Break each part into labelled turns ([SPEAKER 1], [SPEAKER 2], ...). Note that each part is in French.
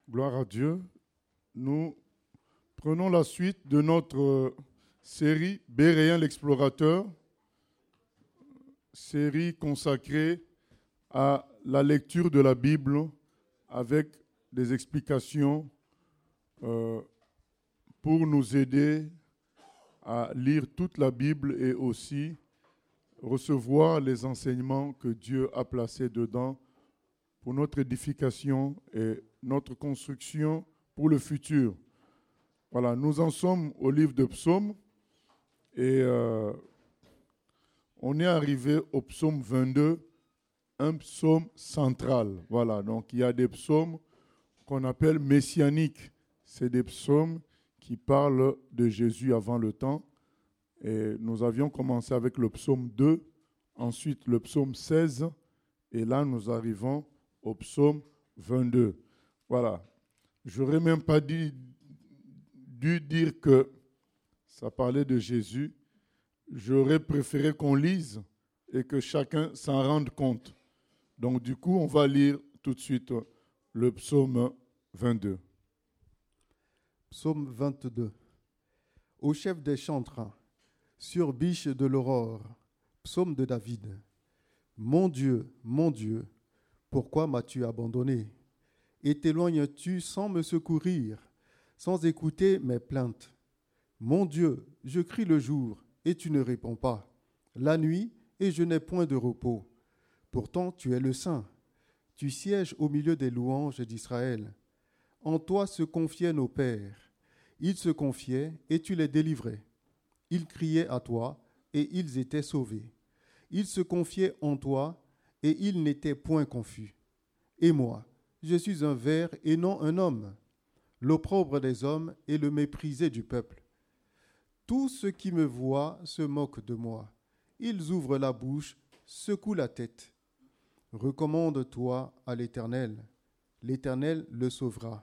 [SPEAKER 1] Gloire à Dieu. Nous prenons la suite de notre série Béréen l'explorateur, série consacrée à la lecture de la Bible avec des explications pour nous aider à lire toute la Bible et aussi recevoir les enseignements que Dieu a placés dedans pour notre édification et notre construction pour le futur. Voilà, nous en sommes au livre de Psaumes et on est arrivé au psaume 22, un psaume central. Voilà, donc il y a des psaumes qu'on appelle messianiques. C'est des psaumes qui parlent de Jésus avant le temps. Et nous avions commencé avec le psaume 2, ensuite le psaume 16, et là nous arrivons au psaume 22. Voilà. Je n'aurais même pas dû dire que ça parlait de Jésus. J'aurais préféré qu'on lise et que chacun s'en rende compte. Donc du coup, on va lire tout de suite le psaume 22.
[SPEAKER 2] Psaume 22. Au chef des chantres, sur biche de l'aurore, psaume de David. Mon Dieu, pourquoi m'as-tu abandonné? Et t'éloignes-tu sans me secourir, sans écouter mes plaintes? Mon Dieu, je crie le jour, et tu ne réponds pas, la nuit, et je n'ai point de repos. Pourtant tu es le Saint, tu sièges au milieu des louanges d'Israël. En toi se confiaient nos pères, ils se confiaient, et tu les délivrais. Ils criaient à toi, et ils étaient sauvés. Ils se confiaient en toi, et ils n'étaient point confus. Et moi, je suis un ver et non un homme, l'opprobre des hommes et le méprisé du peuple. Tous ceux qui me voient se moquent de moi. Ils ouvrent la bouche, secouent la tête. Recommande-toi à l'Éternel. L'Éternel le sauvera.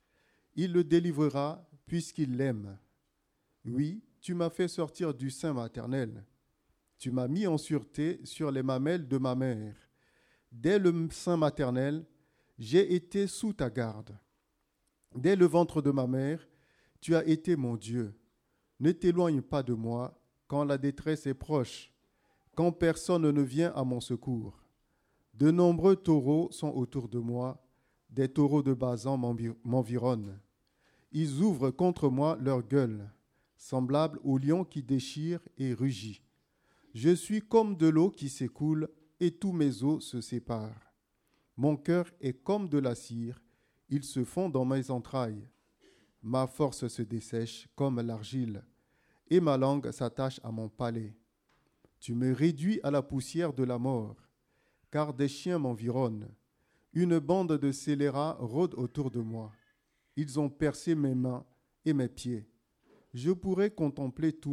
[SPEAKER 2] Il le délivrera puisqu'il l'aime. Oui, tu m'as fait sortir du sein maternel. Tu m'as mis en sûreté sur les mamelles de ma mère. Dès le sein maternel, j'ai été sous ta garde. Dès le ventre de ma mère, tu as été mon Dieu. Ne t'éloigne pas de moi quand la détresse est proche, quand personne ne vient à mon secours. De nombreux taureaux sont autour de moi, des taureaux de Basan m'environnent. Ils ouvrent contre moi leur gueule, semblables au lion qui déchire et rugit. Je suis comme de l'eau qui s'écoule et tous mes os se séparent. Mon cœur est comme de la cire, il se fond dans mes entrailles. Ma force se dessèche comme l'argile, et ma langue s'attache à mon palais. Tu me réduis à la poussière de la mort, car des chiens m'environnent. Une bande de scélérats rôde autour de moi. Ils ont percé mes mains et mes pieds. Je pourrais compter tous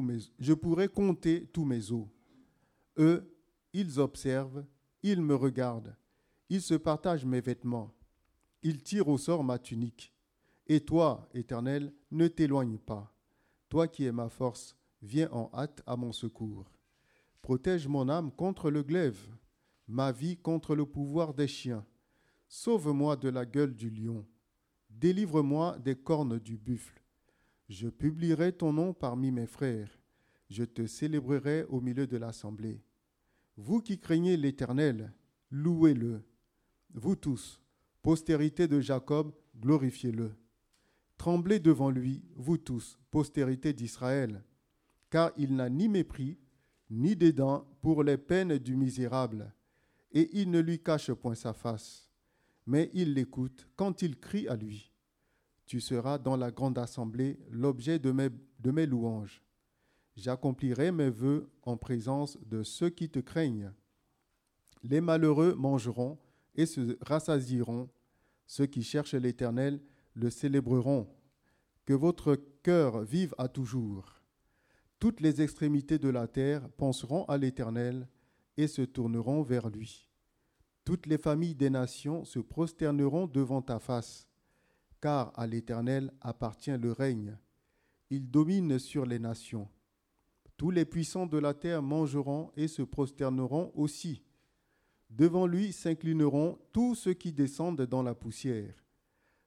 [SPEAKER 2] mes os. Eux, ils observent, ils me regardent. Ils se partagent mes vêtements. Ils tirent au sort ma tunique. Et toi, Éternel, ne t'éloigne pas. Toi qui es ma force, viens en hâte à mon secours. Protège mon âme contre le glaive, ma vie contre le pouvoir des chiens. Sauve-moi de la gueule du lion. Délivre-moi des cornes du buffle. Je publierai ton nom parmi mes frères. Je te célébrerai au milieu de l'assemblée. Vous qui craignez l'Éternel, louez-le. Vous tous, postérité de Jacob, glorifiez-le. Tremblez devant lui, vous tous, postérité d'Israël, car il n'a ni mépris, ni dédain pour les peines du misérable, et il ne lui cache point sa face, mais il l'écoute quand il crie à lui. Tu seras dans la grande assemblée l'objet de mes louanges. J'accomplirai mes vœux en présence de ceux qui te craignent. Les malheureux mangeront et se rassasieront. Ceux qui cherchent l'Éternel le célébreront. Que votre cœur vive à toujours. Toutes les extrémités de la terre penseront à l'Éternel et se tourneront vers lui. Toutes les familles des nations se prosterneront devant ta face, car à l'Éternel appartient le règne. Il domine sur les nations. Tous les puissants de la terre mangeront et se prosterneront aussi. Devant lui s'inclineront tous ceux qui descendent dans la poussière.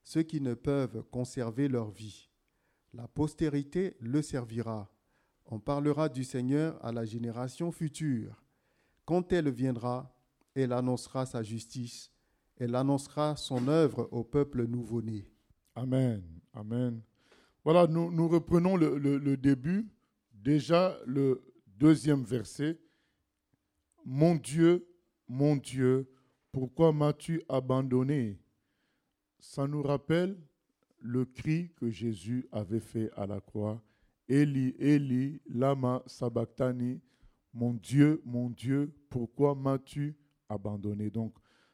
[SPEAKER 2] ceux qui ne peuvent conserver leur vie. La postérité le servira. On parlera du Seigneur à la génération future. Quand elle viendra, elle annoncera sa justice. Elle annoncera son œuvre au peuple nouveau-né.
[SPEAKER 1] Amen. Amen. Voilà, nous reprenons le début. Déjà, le deuxième verset. Mon Dieu, pourquoi m'as-tu abandonné? Ça nous rappelle le cri que Jésus avait fait à la croix. Eli, Eli, lama sabachthani. Mon Dieu, pourquoi m'as-tu abandonné? Donc,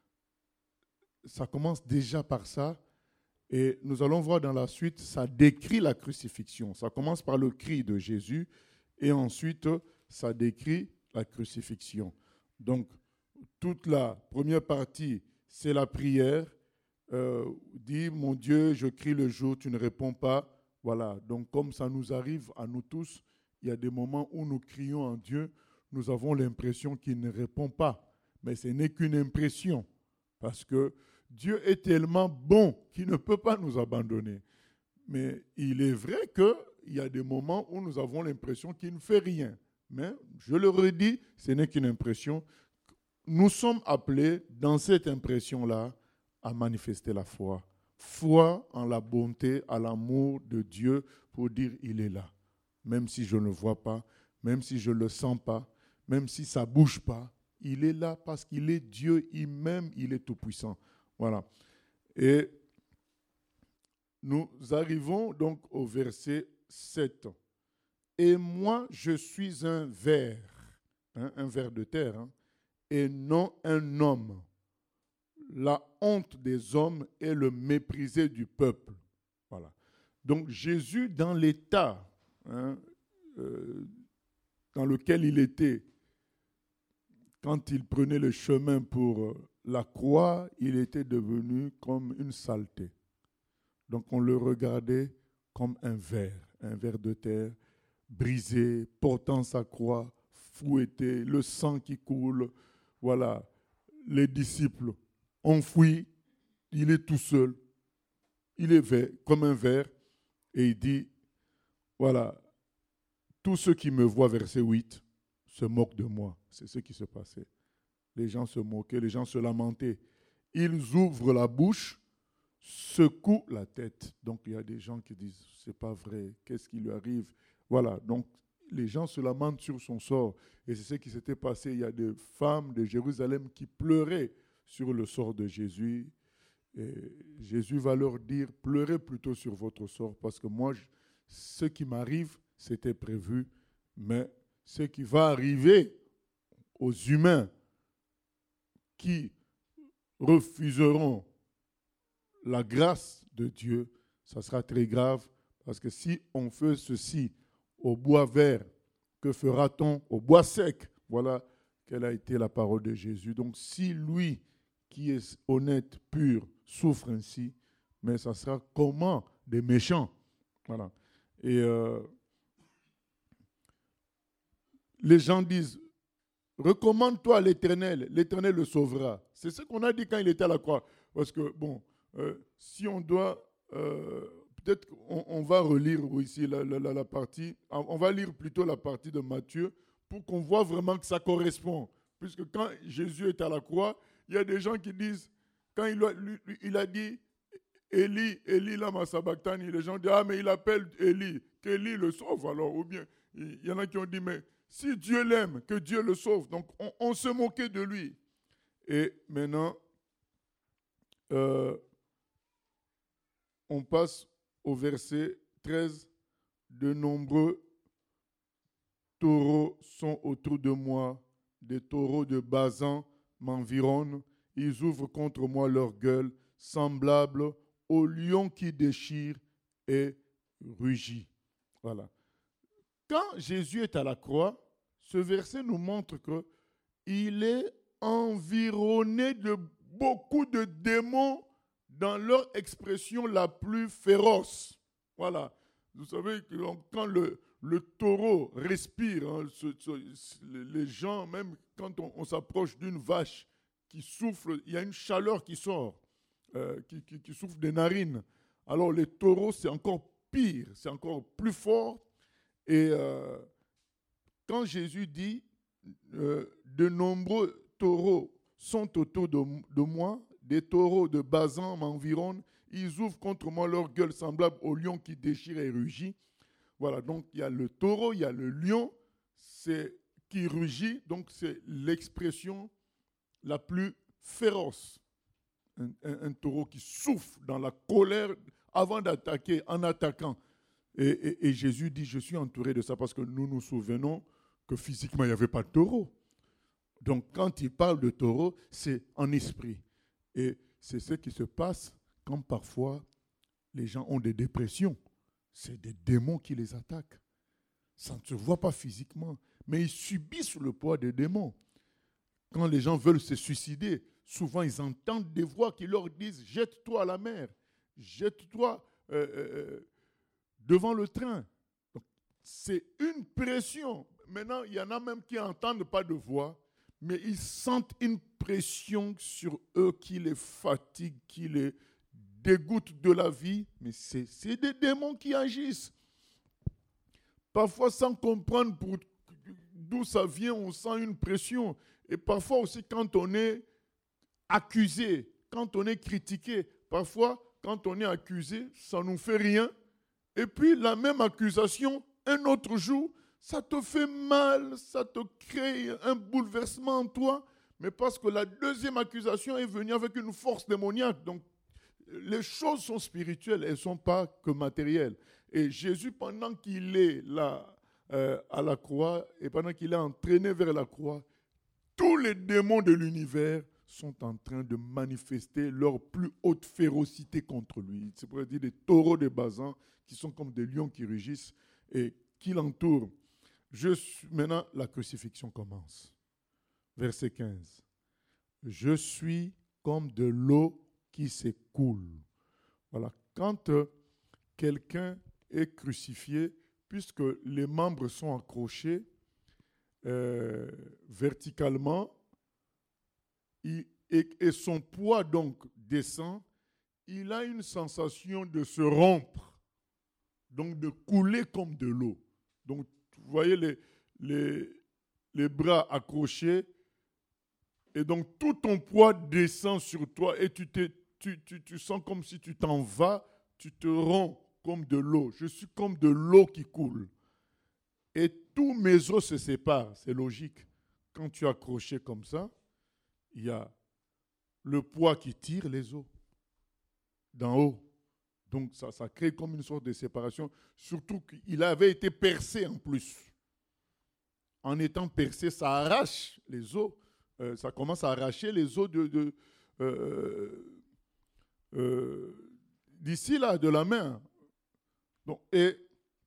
[SPEAKER 1] ça commence déjà par ça. Et nous allons voir dans la suite, ça décrit la crucifixion. Ça commence par le cri de Jésus et ensuite, ça décrit la crucifixion. Donc, toute la première partie, c'est la prière. Dit, mon Dieu, je crie le jour, tu ne réponds pas. Voilà, donc comme ça nous arrive à nous tous, il y a des moments où nous crions en Dieu, nous avons l'impression qu'il ne répond pas. Mais ce n'est qu'une impression, parce que Dieu est tellement bon qu'il ne peut pas nous abandonner. Mais il est vrai qu'il y a des moments où nous avons l'impression qu'il ne fait rien. Mais, je le redis, ce n'est qu'une impression. Nous sommes appelés, dans cette impression-là, à manifester la foi. Foi en la bonté, à l'amour de Dieu pour dire il est là. Même si je ne le vois pas, même si je ne le sens pas, même si ça ne bouge pas, il est là parce qu'il est Dieu, il est tout-puissant. Voilà. Et nous arrivons donc au verset 7. Et moi, je suis un ver, un ver de terre, et non un homme. La honte des hommes est le méprisé du peuple. Voilà. Donc Jésus, dans l'état dans lequel il était, quand il prenait le chemin pour la croix, il était devenu comme une saleté. Donc on le regardait comme un ver de terre, brisé, portant sa croix, fouetté, le sang qui coule. Voilà, les disciples enfoui, il est tout seul, il est vert, comme un ver, et il dit, voilà, tous ceux qui me voient, verset 8, se moquent de moi. C'est ce qui se passait. Les gens se moquaient, les gens se lamentaient. Ils ouvrent la bouche, secouent la tête. Donc il y a des gens qui disent, c'est pas vrai, qu'est-ce qui lui arrive? Voilà, donc les gens se lamentent sur son sort. Et c'est ce qui s'était passé. Il y a des femmes de Jérusalem qui pleuraient sur le sort de Jésus. Et Jésus va leur dire, pleurez plutôt sur votre sort, parce que moi, ce qui m'arrive, c'était prévu, mais ce qui va arriver aux humains qui refuseront la grâce de Dieu, ça sera très grave, parce que si on fait ceci au bois vert, que fera-t-on au bois sec? Voilà quelle a été la parole de Jésus. Donc si lui, qui est honnête, pur, souffre ainsi, mais ça sera comment des méchants? Voilà. Et les gens disent, recommande-toi à l'Éternel, l'Éternel le sauvera. C'est ce qu'on a dit quand il était à la croix. Parce que, bon, si on doit, peut-être on va relire ici la partie, on va lire plutôt la partie de Matthieu pour qu'on voit vraiment que ça correspond. Puisque quand Jésus est à la croix, il y a des gens qui disent, quand il a dit, Eli, Eli, lama sabachthani, les gens disent, ah, mais il appelle Eli, qu'Eli le sauve alors. Ou bien, il y en a qui ont dit, mais si Dieu l'aime, que Dieu le sauve. Donc, on se moquait de lui. Et maintenant, on passe au verset 13. De nombreux taureaux sont autour de moi. Des taureaux de Basan m'environnent. Ils ouvrent contre moi leur gueule, semblables au lion qui déchire et rugit. Voilà. Quand Jésus est à la croix, ce verset nous montre qu'il est environné de beaucoup de démons dans leur expression la plus féroce. Voilà. Vous savez que quand le taureau respire, hein, les gens, même quand on s'approche d'une vache qui souffle, il y a une chaleur qui sort. qui souffrent des narines. Alors les taureaux, c'est encore pire, c'est encore plus fort. Et quand Jésus dit, de nombreux taureaux sont autour de moi, des taureaux de Basan m'environnent, ils ouvrent contre moi leur gueule semblable au lion qui déchire et rugit. Voilà, donc il y a le taureau, il y a le lion, c'est qui rugit, donc c'est l'expression la plus féroce. Un taureau qui souffle dans la colère avant d'attaquer, en attaquant. Et Jésus dit, je suis entouré de ça parce que nous nous souvenons que physiquement, il n'y avait pas de taureau. Donc, quand il parle de taureau, c'est en esprit. Et c'est ce qui se passe quand parfois les gens ont des dépressions. C'est des démons qui les attaquent. Ça ne se voit pas physiquement, mais ils subissent le poids des démons. Quand les gens veulent se suicider, souvent ils entendent des voix qui leur disent « Jette-toi à la mer, jette-toi devant le train ». C'est une pression. Maintenant, il y en a même qui n'entendent pas de voix, mais ils sentent une pression sur eux qui les fatigue, qui les dégoûte de la vie. Mais c'est des démons qui agissent. Parfois, sans comprendre d'où ça vient, on sent une pression. Et parfois aussi, quand on est accusé, quand on est critiqué, parfois, quand on est accusé, ça ne nous fait rien. Et puis, la même accusation, un autre jour, ça te fait mal, ça te crée un bouleversement en toi, mais parce que la deuxième accusation est venue avec une force démoniaque. Donc, les choses sont spirituelles, elles ne sont pas que matérielles. Et Jésus, pendant qu'il est là à la croix, et pendant qu'il est entraîné vers la croix, tous les démons de l'univers sont en train de manifester leur plus haute férocité contre lui. C'est pour dire des taureaux de Basan qui sont comme des lions qui rugissent et qui l'entourent. Maintenant, la crucifixion commence. Verset 15. Je suis comme de l'eau qui s'écoule. Voilà. Quand quelqu'un est crucifié, puisque les membres sont accrochés verticalement, et son poids donc descend, il a une sensation de se rompre, donc de couler comme de l'eau. Donc, vous voyez les bras accrochés, et donc tout ton poids descend sur toi, et tu sens comme si tu t'en vas, tu te romps comme de l'eau. Je suis comme de l'eau qui coule. Et tous mes os se séparent, c'est logique. Quand tu es accroché comme ça, il y a le poids qui tire les os d'en haut. Donc ça crée comme une sorte de séparation, surtout qu'il avait été percé en plus. En étant percé, ça arrache les os, ça commence à arracher les os d'ici là, de la main. Donc, et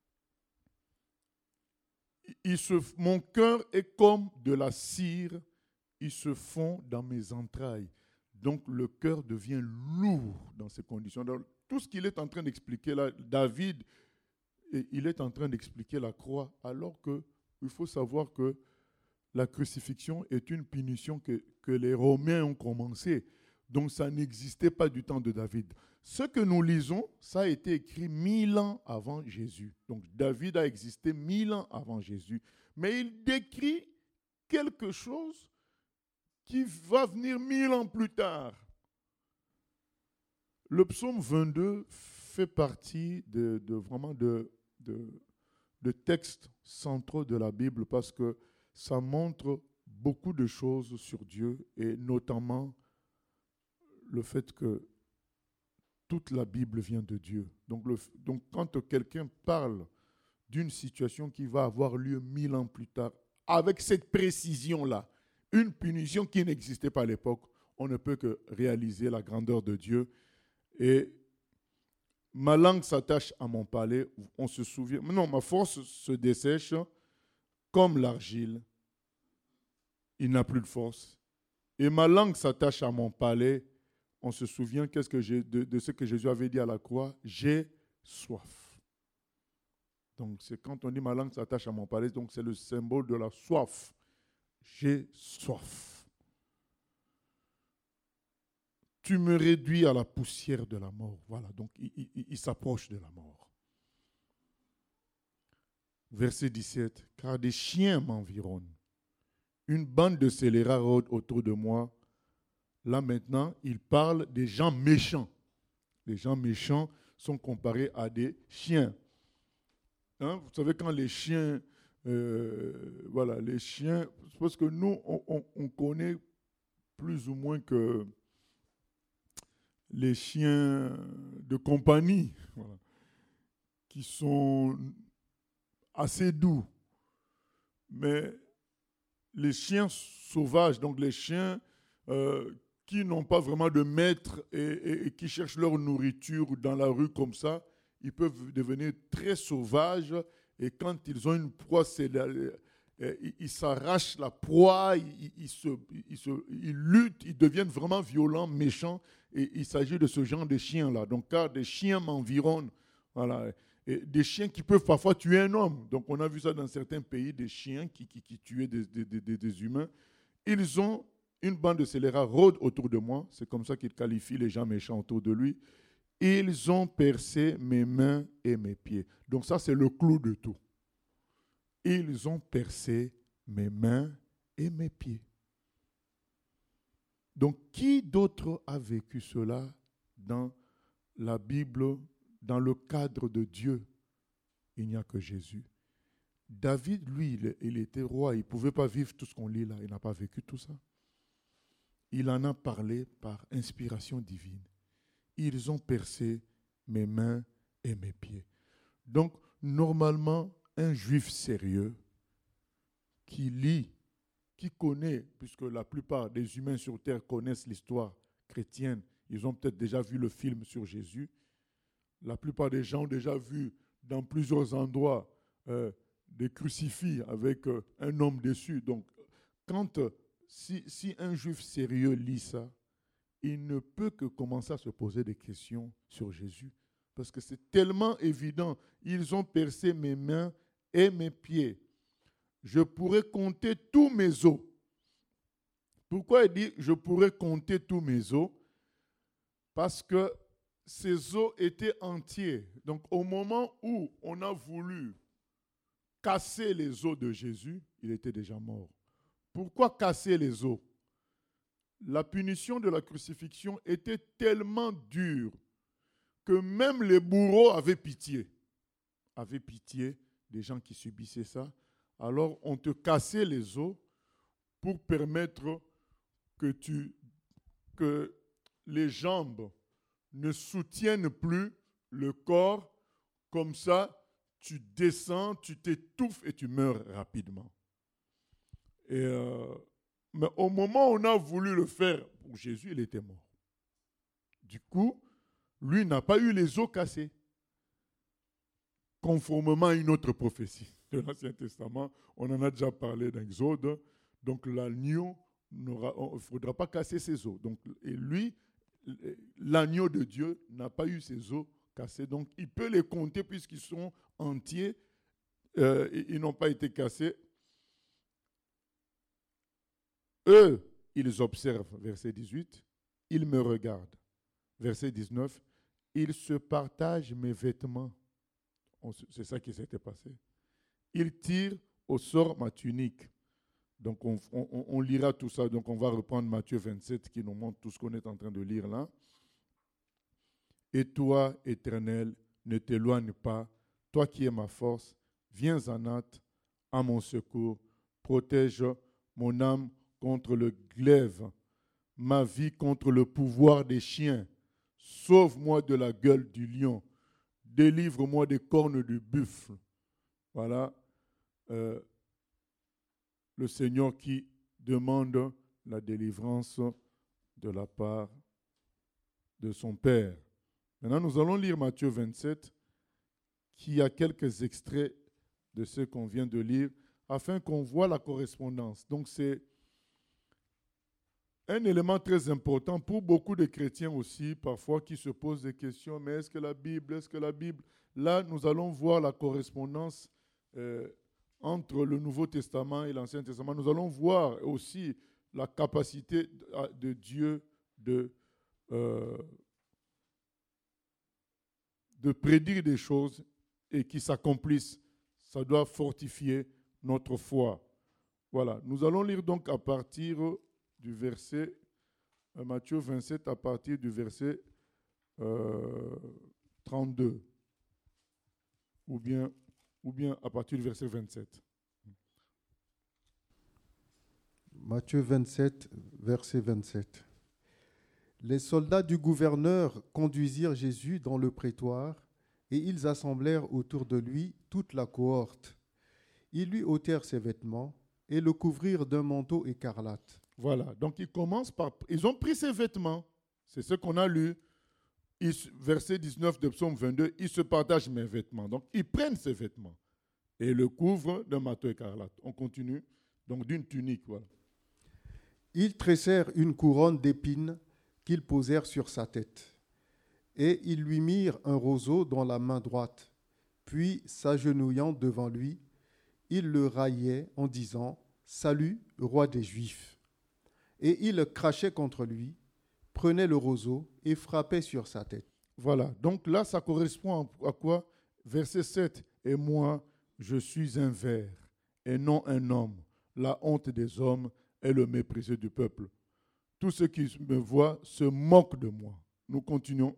[SPEAKER 1] mon cœur est comme de la cire, il se fond dans mes entrailles. Donc le cœur devient lourd dans ces conditions. Donc, tout ce qu'il est en train d'expliquer là, David, il est en train d'expliquer la croix, alors qu'il faut savoir que la crucifixion est une punition que les Romains ont commencé. Donc ça n'existait pas du temps de David. Ce que nous lisons, ça a été écrit 1000 ans avant Jésus. Donc David a existé 1000 ans avant Jésus. Mais il décrit quelque chose qui va venir 1000 ans plus tard. Le psaume 22 fait partie vraiment de textes centraux de la Bible parce que ça montre beaucoup de choses sur Dieu et notamment le fait que toute la Bible vient de Dieu. Donc quand quelqu'un parle d'une situation qui va avoir lieu 1000 ans plus tard, avec cette précision-là, une punition qui n'existait pas à l'époque, on ne peut que réaliser la grandeur de Dieu. Et ma langue s'attache à mon palais, on se souvient. Non, ma force se dessèche comme l'argile. Il n'a plus de force. Et ma langue s'attache à mon palais. On se souvient de ce que Jésus avait dit à la croix. J'ai soif. Donc c'est quand on dit ma langue s'attache à mon palais, donc c'est le symbole de la soif. J'ai soif. tu me réduis à la poussière de la mort. Voilà, donc il s'approche de la mort. Verset 17. Car des chiens m'environnent. Une bande de scélérats rôde autour de moi. Là maintenant, il parle des gens méchants. Les gens méchants sont comparés à des chiens. Hein, vous savez, quand les chiens, les chiens, parce que nous, on connaît plus ou moins que les chiens de compagnie, voilà, qui sont assez doux. Mais les chiens sauvages, donc les chiens qui n'ont pas vraiment de maître et qui cherchent leur nourriture dans la rue comme ça, ils peuvent devenir très sauvages et quand ils ont une proie, ils s'arrachent la proie, ils luttent, ils deviennent vraiment violents, méchants. Et il s'agit de ce genre de chiens-là. Donc, car des chiens m'environnent, voilà, et des chiens qui peuvent parfois tuer un homme. Donc, on a vu ça dans certains pays, des chiens qui tuaient des humains. Ils ont une bande de scélérats rôde autour de moi. C'est comme ça qu'il qualifie les gens méchants autour de lui. Ils ont percé mes mains et mes pieds. Donc ça, c'est le clou de tout. Ils ont percé mes mains et mes pieds. Donc, qui d'autre a vécu cela dans la Bible, dans le cadre de Dieu? Il n'y a que Jésus. David, lui, il était roi. Il ne pouvait pas vivre tout ce qu'on lit là. Il n'a pas vécu tout ça. Il en a parlé par inspiration divine. Ils ont percé mes mains et mes pieds. Donc, normalement, un juif sérieux qui lit, qui connaît, puisque la plupart des humains sur terre connaissent l'histoire chrétienne, ils ont peut-être déjà vu le film sur Jésus. La plupart des gens ont déjà vu dans plusieurs endroits des crucifix avec un homme dessus. Donc, si un juif sérieux lit ça, il ne peut que commencer à se poser des questions sur Jésus. Parce que c'est tellement évident. Ils ont percé mes mains et mes pieds. Je pourrais compter tous mes os. Pourquoi il dit je pourrais compter tous mes os? Parce que ces os étaient entiers. Donc au moment où on a voulu casser les os de Jésus, il était déjà mort. Pourquoi casser les os? La punition de la crucifixion était tellement dure que même les bourreaux avaient pitié des gens qui subissaient ça. Alors on te cassait les os pour permettre que les jambes ne soutiennent plus le corps. Comme ça, tu descends, tu t'étouffes et tu meurs rapidement. Mais au moment où on a voulu le faire pour Jésus, il était mort. Du coup, lui n'a pas eu les os cassés. Conformément à une autre prophétie de l'Ancien Testament, on en a déjà parlé dans Exode. Donc l'agneau, il ne faudra pas casser ses os. Donc, et lui, l'agneau de Dieu n'a pas eu ses os cassés. Donc il peut les compter puisqu'ils sont entiers. Ils n'ont pas été cassés. Eux, ils observent, verset 18, ils me regardent. Verset 19, ils se partagent mes vêtements. C'est ça qui s'était passé. Ils tirent au sort ma tunique. Donc on lira tout ça. Donc on va reprendre Matthieu 27 qui nous montre tout ce qu'on est en train de lire là. Et toi, Éternel, ne t'éloigne pas. Toi qui es ma force, viens en hâte à mon secours. Protège mon âme contre le glaive, ma vie contre le pouvoir des chiens. Sauve-moi de la gueule du lion. Délivre-moi des cornes du buffle. Voilà le Seigneur qui demande la délivrance de la part de son Père. Maintenant, nous allons lire Matthieu 27, qui a quelques extraits de ce qu'on vient de lire, afin qu'on voit la correspondance. Donc, c'est un élément très important pour beaucoup de chrétiens aussi, parfois, qui se posent des questions, mais est-ce que la Bible? Là, nous allons voir la correspondance entre le Nouveau Testament et l'Ancien Testament. Nous allons voir aussi la capacité de Dieu de de prédire des choses et qui s'accomplissent. Ça doit fortifier notre foi. Voilà, nous allons lire donc à partir du verset, Matthieu 27, à partir du verset 32, ou bien à partir du verset 27.
[SPEAKER 2] Matthieu 27, verset 27. Les soldats du gouverneur conduisirent Jésus dans le prétoire et ils assemblèrent autour de lui toute la cohorte. Ils lui ôtèrent ses vêtements et le couvrirent d'un manteau écarlate.
[SPEAKER 1] Voilà, donc ils ont pris ses vêtements, c'est ce qu'on a lu, verset 19 de Psaume 22, ils se partagent mes vêtements. Donc ils prennent ses vêtements et le couvrent d'un manteau écarlate. On continue, donc d'une tunique, voilà.
[SPEAKER 2] Ils tressèrent une couronne d'épines qu'ils posèrent sur sa tête. Et ils lui mirent un roseau dans la main droite. Puis, s'agenouillant devant lui, ils le raillaient en disant « Salut, roi des Juifs !» Et ils crachaient contre lui, prenaient le roseau et frappaient sur sa tête.
[SPEAKER 1] Voilà, donc là, ça correspond à quoi? Verset 7. « Et moi, je suis un ver et non un homme, la honte des hommes et le méprisé du peuple. Tous ceux qui me voient se moquent de moi. » Nous continuons.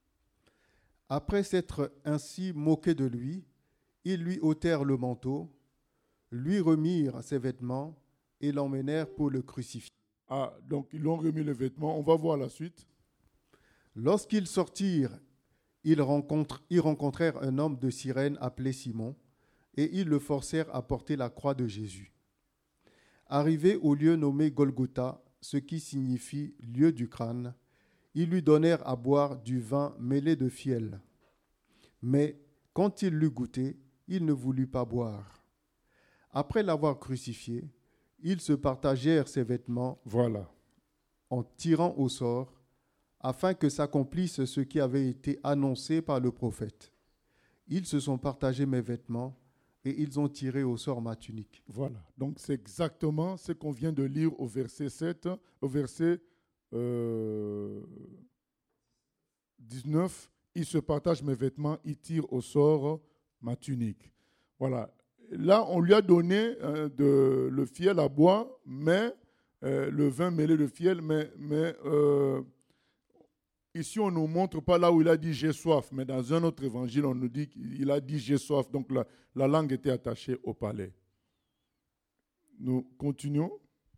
[SPEAKER 2] Après s'être ainsi moqués de lui, ils lui ôtèrent le manteau, lui remirent ses vêtements et l'emmenèrent pour le crucifier.
[SPEAKER 1] Ah, donc ils lui ont remis les vêtements. On va voir la suite.
[SPEAKER 2] Lorsqu'ils sortirent, ils rencontrèrent un homme de Cyrène appelé Simon, et ils le forcèrent à porter la croix de Jésus. Arrivé au lieu nommé Golgotha, ce qui signifie lieu du crâne, ils lui donnèrent à boire du vin mêlé de fiel. Mais quand il l'eut goûté, il ne voulut pas boire. Après l'avoir crucifié, ils se partagèrent ses vêtements,
[SPEAKER 1] Voilà.
[SPEAKER 2] en tirant au sort, afin que s'accomplisse ce qui avait été annoncé par le prophète. Ils se sont partagés mes vêtements et ils ont tiré au sort ma tunique.
[SPEAKER 1] Voilà. Donc c'est exactement ce qu'on vient de lire au verset 7, au verset 19. Ils se partagent mes vêtements, ils tirent au sort ma tunique. Voilà. Là, on lui a donné le fiel à boire, mais le vin mêlé de fiel, mais ici, on ne nous montre pas là où il a dit « j'ai soif », mais dans un autre évangile, on nous dit qu'il a dit « j'ai soif », donc la langue était attachée au palais. Nous continuons.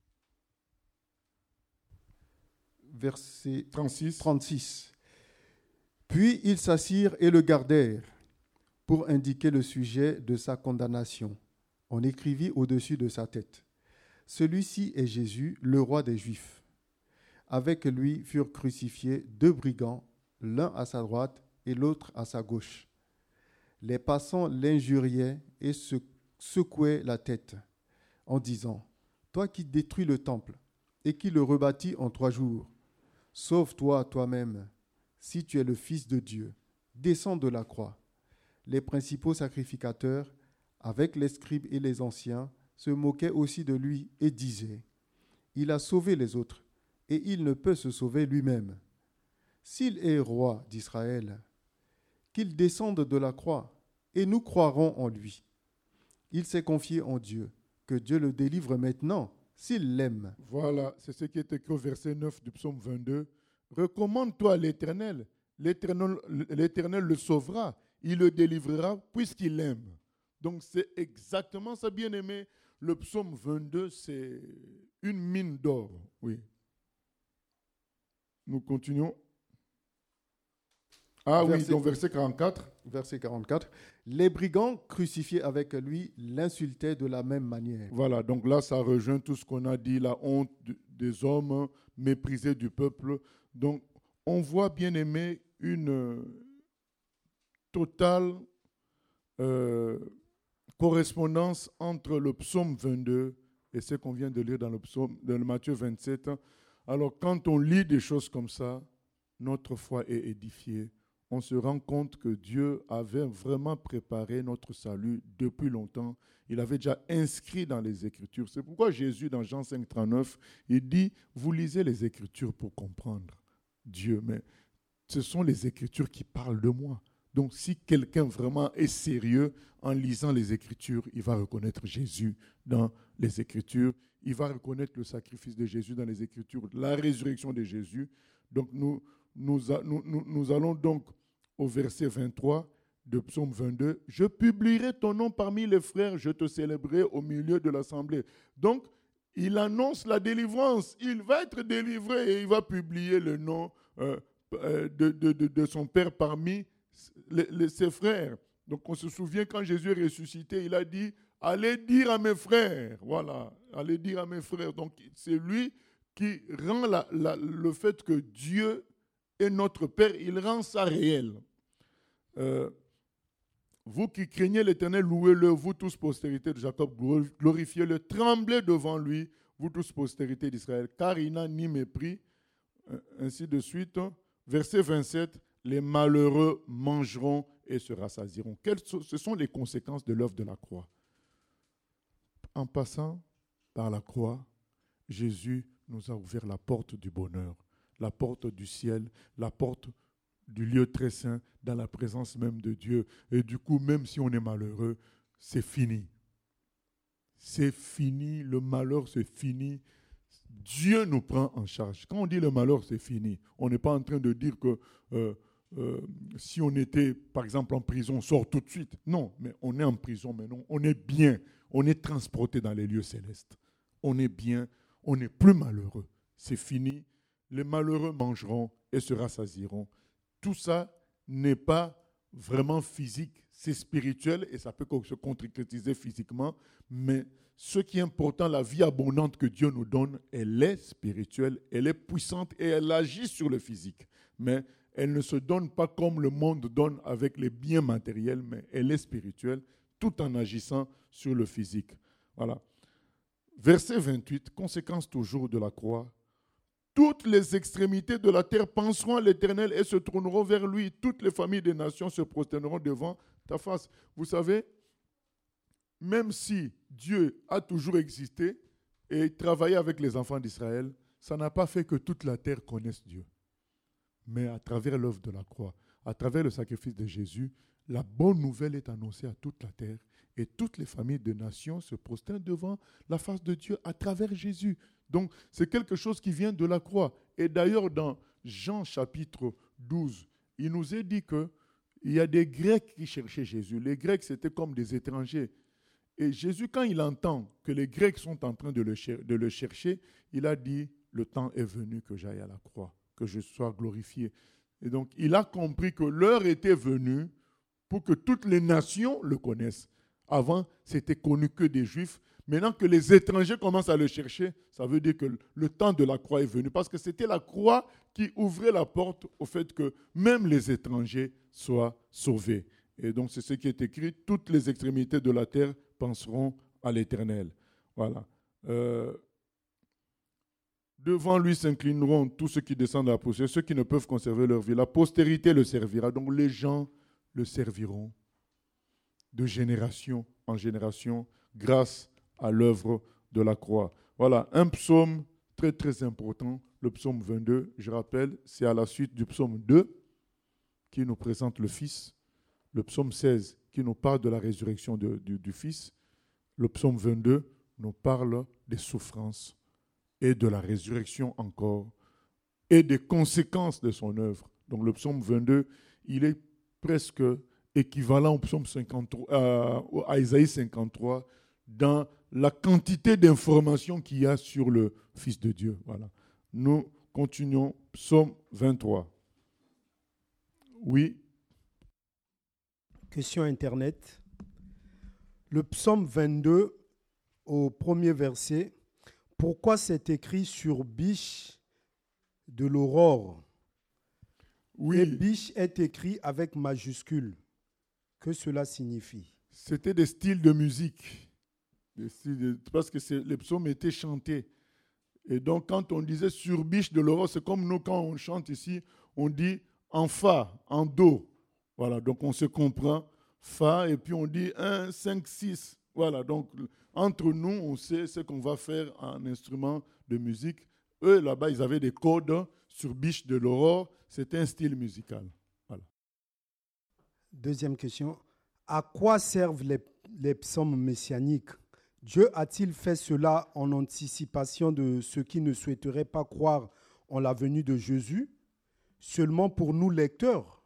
[SPEAKER 2] Verset
[SPEAKER 1] 36.
[SPEAKER 2] 36. Puis ils s'assirent et le gardèrent. Pour indiquer le sujet de sa condamnation, on écrivit au-dessus de sa tête « Celui-ci est Jésus, le roi des Juifs ». Avec lui furent crucifiés 2 brigands, l'un à sa droite et l'autre à sa gauche. Les passants l'injuriaient et se secouaient la tête en disant « Toi qui détruis le temple et qui le rebâtis en 3 jours, sauve-toi toi-même, si tu es le Fils de Dieu, descends de la croix. » Les principaux sacrificateurs, avec les scribes et les anciens, se moquaient aussi de lui et disaient « Il a sauvé les autres, et il ne peut se sauver lui-même. S'il est roi d'Israël, qu'il descende de la croix, et nous croirons en lui. Il s'est confié en Dieu, que Dieu le délivre maintenant, s'il l'aime. »
[SPEAKER 1] Voilà, c'est ce qui est écrit au verset 9 du psaume 22. « Recommande-toi à l'Éternel, l'Éternel le sauvera, il le délivrera puisqu'il l'aime. » Donc c'est exactement ça, bien-aimé. Le psaume 22, c'est une mine d'or, oui. Nous continuons. Ah oui, donc verset 44.
[SPEAKER 2] Verset 44. Les brigands crucifiés avec lui l'insultaient de la même manière.
[SPEAKER 1] Voilà, donc là, ça rejoint tout ce qu'on a dit, la honte des hommes, méprisés du peuple. Donc, on voit, bien aimé, une totale correspondance entre le psaume 22 et ce qu'on vient de lire dans le Matthieu 27. Alors, quand on lit des choses comme ça, notre foi est édifiée. On se rend compte que Dieu avait vraiment préparé notre salut depuis longtemps. Il avait déjà inscrit dans les Écritures. C'est pourquoi Jésus, dans Jean 5, 39, il dit, vous lisez les Écritures pour comprendre. Dieu, mais ce sont les Écritures qui parlent de moi. Donc, si quelqu'un vraiment est sérieux en lisant les Écritures, il va reconnaître Jésus dans les Écritures. Il va reconnaître le sacrifice de Jésus dans les Écritures, la résurrection de Jésus. Donc, nous allons donc au verset 23 de Psaume 22. « Je publierai ton nom parmi les frères, je te célébrerai au milieu de l'assemblée. » Donc, il annonce la délivrance. Il va être délivré et il va publier le nom de son Père parmi ses frères. Donc, on se souvient quand Jésus est ressuscité, il a dit « Allez dire à mes frères. » Voilà, allez dire à mes frères. Donc, c'est lui qui rend le fait que Dieu est notre Père, il rend ça réel. Vous qui craignez l'Éternel, louez-le, vous tous postérité de Jacob, glorifiez-le, tremblez devant lui, vous tous postérité d'Israël, car il n'a ni mépris, ainsi de suite. Verset 27, les malheureux mangeront et se rassasieront. Ce sont les conséquences de l'œuvre de la croix. En passant par la croix, Jésus nous a ouvert la porte du bonheur, la porte du ciel, la porte du lieu très saint, dans la présence même de Dieu. Et du coup, même si on est malheureux, c'est fini. C'est fini, le malheur, c'est fini. Dieu nous prend en charge. Quand on dit le malheur, c'est fini, on n'est pas en train de dire que si on était, par exemple, en prison, on sort tout de suite. Non, mais on est en prison, mais non, on est bien. On est transporté dans les lieux célestes. On est bien, on n'est plus malheureux. C'est fini. Les malheureux mangeront et se rassasieront. Tout ça n'est pas vraiment physique, c'est spirituel et ça peut se concrétiser physiquement, mais ce qui est important, la vie abondante que Dieu nous donne, elle est spirituelle, elle est puissante et elle agit sur le physique. Mais elle ne se donne pas comme le monde donne avec les biens matériels, mais elle est spirituelle tout en agissant sur le physique. Voilà. Verset 28, conséquence toujours de la croix. Toutes les extrémités de la terre penseront à l'Éternel et se tourneront vers lui. Toutes les familles des nations se prosterneront devant ta face. Vous savez, même si Dieu a toujours existé et travaillé avec les enfants d'Israël, ça n'a pas fait que toute la terre connaisse Dieu. Mais à travers l'œuvre de la croix, à travers le sacrifice de Jésus, la bonne nouvelle est annoncée à toute la terre et toutes les familles de nations se prosternent devant la face de Dieu à travers Jésus. Donc, c'est quelque chose qui vient de la croix. Et d'ailleurs, dans Jean chapitre 12, il nous est dit qu'il y a des Grecs qui cherchaient Jésus. Les Grecs, c'était comme des étrangers. Et Jésus, quand il entend que les Grecs sont en train de le chercher, il a dit, le temps est venu que j'aille à la croix, que je sois glorifié. Et donc, il a compris que l'heure était venue pour que toutes les nations le connaissent. Avant, c'était connu que des Juifs. Maintenant que les étrangers commencent à le chercher, ça veut dire que le temps de la croix est venu. Parce que c'était la croix qui ouvrait la porte au fait que même les étrangers soient sauvés. Et donc, c'est ce qui est écrit. Toutes les extrémités de la terre penseront à l'Éternel. Voilà. Devant lui s'inclineront tous ceux qui descendent de la poussière, ceux qui ne peuvent conserver leur vie. La postérité le servira. Donc, les gens le serviront de génération en génération grâce à l'œuvre de la croix. Voilà, un psaume très très important, le psaume 22, je rappelle, c'est à la suite du psaume 2 qui nous présente le Fils, le psaume 16 qui nous parle de la résurrection du Fils, le psaume 22 nous parle des souffrances et de la résurrection encore et des conséquences de son œuvre. Donc le psaume 22, il est presque équivalent au psaume 53, à Isaïe 53, dans la quantité d'informations qu'il y a sur le Fils de Dieu. Voilà. Nous continuons, psaume 23. Oui.
[SPEAKER 3] Question Internet. Le psaume 22, au premier verset, pourquoi c'est écrit sur biche de l'aurore?
[SPEAKER 1] Oui.
[SPEAKER 3] Et biche est écrit avec majuscule. Que cela signifie?
[SPEAKER 1] C'était des styles de musique. Parce que les psaumes étaient chantés. Et donc, quand on disait sur biche de l'aurore, c'est comme nous, quand on chante ici, on dit en fa, en do. Voilà, donc on se comprend. Fa, et puis on dit 1, 5, 6. Voilà, donc entre nous, on sait ce qu'on va faire en instrument de musique. Eux, là-bas, ils avaient des codes. sur Biche de l'Aurore, c'est un style musical. Voilà.
[SPEAKER 3] Deuxième question. À quoi servent les psaumes messianiques? Dieu a-t-il fait cela en anticipation de ceux qui ne souhaiteraient pas croire en la venue de Jésus, seulement pour nous lecteurs?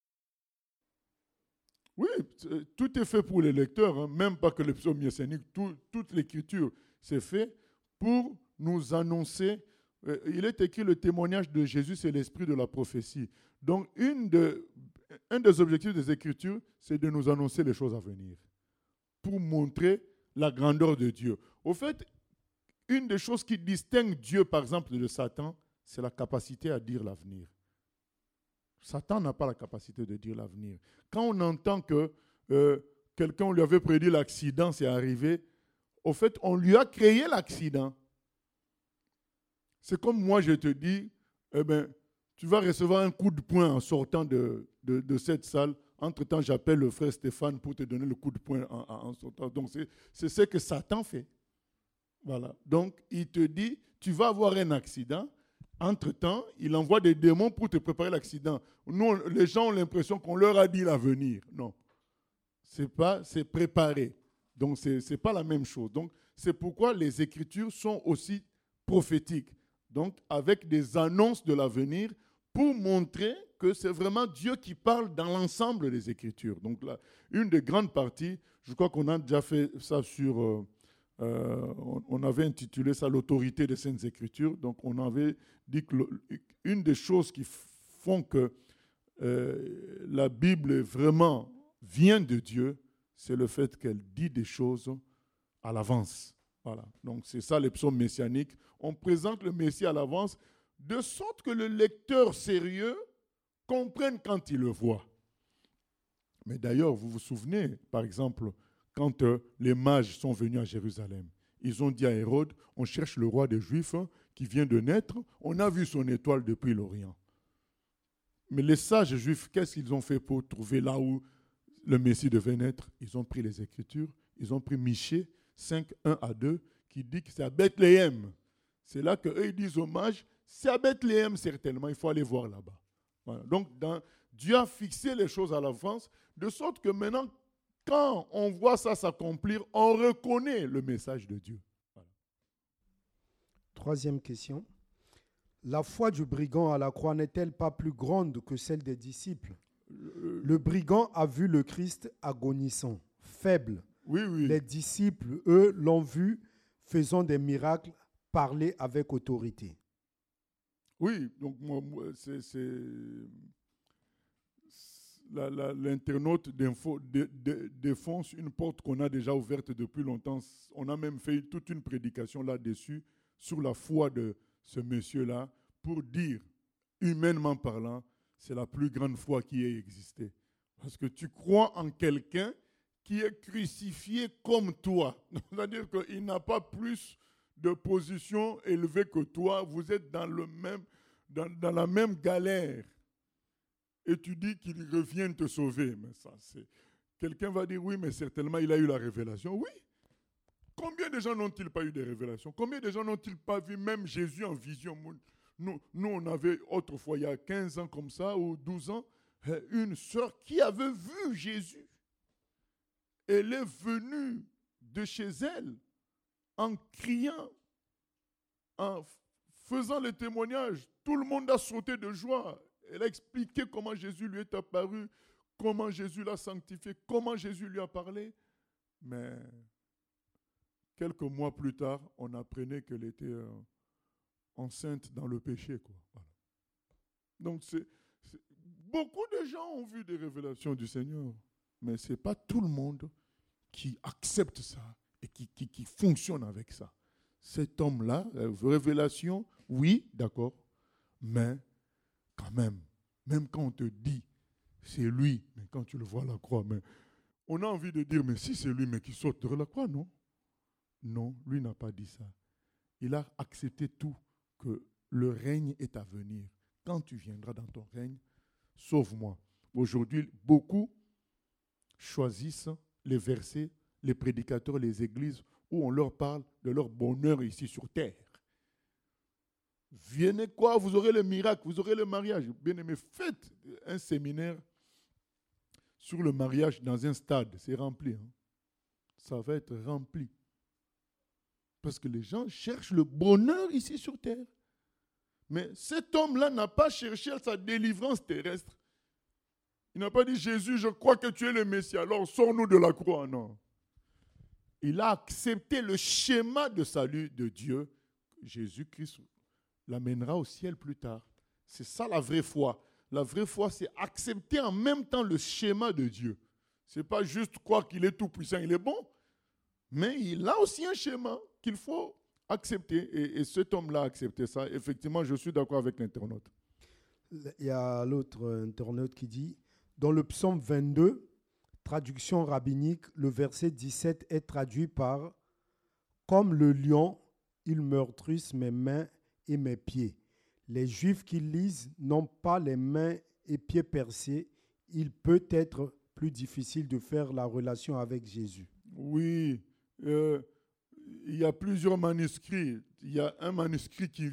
[SPEAKER 1] Oui, tout est fait pour les lecteurs, hein, même pas que les psaumes messianiques, toute l'écriture, c'est fait pour nous annoncer. Il est écrit le témoignage de Jésus, c'est l'esprit de la prophétie. Donc, un des objectifs des Écritures, c'est de nous annoncer les choses à venir, pour montrer la grandeur de Dieu. Au fait, une des choses qui distingue Dieu, par exemple, de Satan, c'est la capacité à dire l'avenir. Satan n'a pas la capacité de dire l'avenir. Quand on entend que quelqu'un lui avait prédit l'accident, c'est arrivé, au fait, on lui a créé l'accident. C'est comme moi, je te dis, eh ben, tu vas recevoir un coup de poing en sortant de cette salle. Entre-temps, j'appelle le frère Stéphane pour te donner le coup de poing en sortant. Donc, c'est ce que Satan fait. Voilà. Donc, il te dit, tu vas avoir un accident. Entre-temps, il envoie des démons pour te préparer l'accident. Nous, les gens ont l'impression qu'on leur a dit l'avenir. Non. C'est préparé. Donc, ce n'est pas la même chose. Donc, c'est pourquoi les Écritures sont aussi prophétiques. Donc, avec des annonces de l'avenir pour montrer que c'est vraiment Dieu qui parle dans l'ensemble des Écritures. Donc, là, une des grandes parties, je crois qu'on a déjà fait ça sur... on avait intitulé ça l'autorité des Saintes Écritures. Donc, on avait dit qu'une des choses qui font que la Bible vraiment vient de Dieu, c'est le fait qu'elle dit des choses à l'avance. Voilà. Donc, c'est ça les psaumes messianiques. On présente le Messie à l'avance de sorte que le lecteur sérieux comprenne quand il le voit. Mais d'ailleurs, vous vous souvenez, par exemple, quand les mages sont venus à Jérusalem, ils ont dit à Hérode, on cherche le roi des Juifs qui vient de naître, on a vu son étoile depuis l'Orient. Mais les sages juifs, qu'est-ce qu'ils ont fait pour trouver là où le Messie devait naître? Ils ont pris les Écritures, ils ont pris Michée 5, 1 à 2, qui dit que c'est à Bethléem. C'est là qu'eux, ils disent aux mages, c'est à Bethléem certainement, il faut aller voir là-bas. Voilà. Donc, Dieu a fixé les choses à l'avance, de sorte que maintenant, quand on voit ça s'accomplir, on reconnaît le message de Dieu. Voilà.
[SPEAKER 3] Troisième question. La foi du brigand à la croix n'est-elle pas plus grande que celle des disciples? Le brigand a vu le Christ agonissant, faible.
[SPEAKER 1] Oui, oui.
[SPEAKER 3] Les disciples, eux, l'ont vu faisant des miracles, parler avec autorité.
[SPEAKER 1] Oui, donc l'internaute défonce une porte qu'on a déjà ouverte depuis longtemps. On a même fait toute une prédication là-dessus, sur la foi de ce monsieur-là, pour dire, humainement parlant, c'est la plus grande foi qui ait existé. Parce que tu crois en quelqu'un qui est crucifié comme toi. C'est-à-dire qu'il n'a pas plus de position élevée que toi. Vous êtes dans la même galère. Et tu dis qu'il revient te sauver. Mais ça, quelqu'un va dire, oui, mais certainement, il a eu la révélation. Oui. Combien de gens n'ont-ils pas eu des révélations? Combien de gens n'ont-ils pas vu même Jésus en vision? Nous, on avait autrefois, il y a 15 ans comme ça, ou 12 ans, une sœur qui avait vu Jésus. Elle est venue de chez elle en criant, en faisant le témoignage. Tout le monde a sauté de joie. Elle a expliqué comment Jésus lui est apparu, comment Jésus l'a sanctifié, comment Jésus lui a parlé. Mais quelques mois plus tard, on apprenait qu'elle était enceinte dans le péché, quoi. Voilà. Donc, beaucoup de gens ont vu des révélations du Seigneur, mais ce n'est pas tout le monde qui accepte ça et qui fonctionne avec ça. Cet homme-là, révélation, oui, d'accord, mais quand même quand on te dit c'est lui, mais quand tu le vois à la croix, mais on a envie de dire, mais si c'est lui, mais qui saute de la croix, non. Non, lui n'a pas dit ça. Il a accepté tout, que le règne est à venir. Quand tu viendras dans ton règne, sauve-moi. Aujourd'hui, beaucoup choisissent les versets, les prédicateurs, les églises, où on leur parle de leur bonheur ici sur terre. Venez quoi? Vous aurez le miracle, vous aurez le mariage. Bien-aimé, faites un séminaire sur le mariage dans un stade. C'est rempli. Hein. Ça va être rempli. Parce que les gens cherchent le bonheur ici sur terre. Mais cet homme-là n'a pas cherché sa délivrance terrestre. Il n'a pas dit, Jésus, je crois que tu es le Messie, alors sors-nous de la croix. Non. Il a accepté le schéma de salut de Dieu. Jésus-Christ l'amènera au ciel plus tard. C'est ça la vraie foi. La vraie foi, c'est accepter en même temps le schéma de Dieu. Ce n'est pas juste croire qu'il est tout puissant, il est bon. Mais il a aussi un schéma qu'il faut accepter. Et cet homme-là a accepté ça. Effectivement, je suis d'accord avec l'internaute.
[SPEAKER 3] Il y a l'autre internaute qui dit, dans le psaume 22, traduction rabbinique, le verset 17 est traduit par « Comme le lion, il meurtrisse mes mains et mes pieds. » Les Juifs qui lisent n'ont pas les mains et pieds percés. Il peut être plus difficile de faire la relation avec Jésus.
[SPEAKER 1] Oui, il y a plusieurs manuscrits. Il y a un manuscrit qui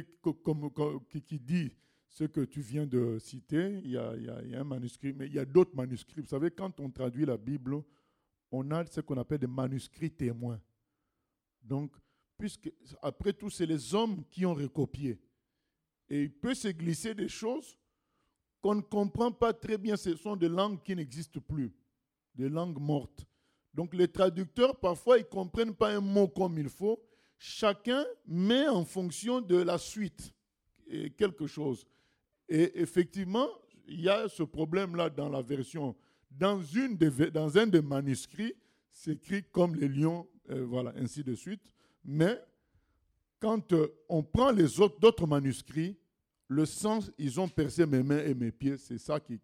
[SPEAKER 1] dit ce que tu viens de citer. Il y a un manuscrit, mais il y a d'autres manuscrits. Vous savez, quand on traduit la Bible, on a ce qu'on appelle des manuscrits témoins. Donc, puisque après tout, c'est les hommes qui ont recopié. Et il peut se glisser des choses qu'on ne comprend pas très bien. Ce sont des langues qui n'existent plus, des langues mortes. Donc les traducteurs, parfois, ils ne comprennent pas un mot comme il faut. Chacun met en fonction de la suite quelque chose. Et effectivement, il y a ce problème-là dans la version. Dans un des manuscrits, c'est écrit comme les lions, voilà, ainsi de suite. Mais quand on prend les d'autres manuscrits, le sens, ils ont percé mes mains et mes pieds. C'est ça qui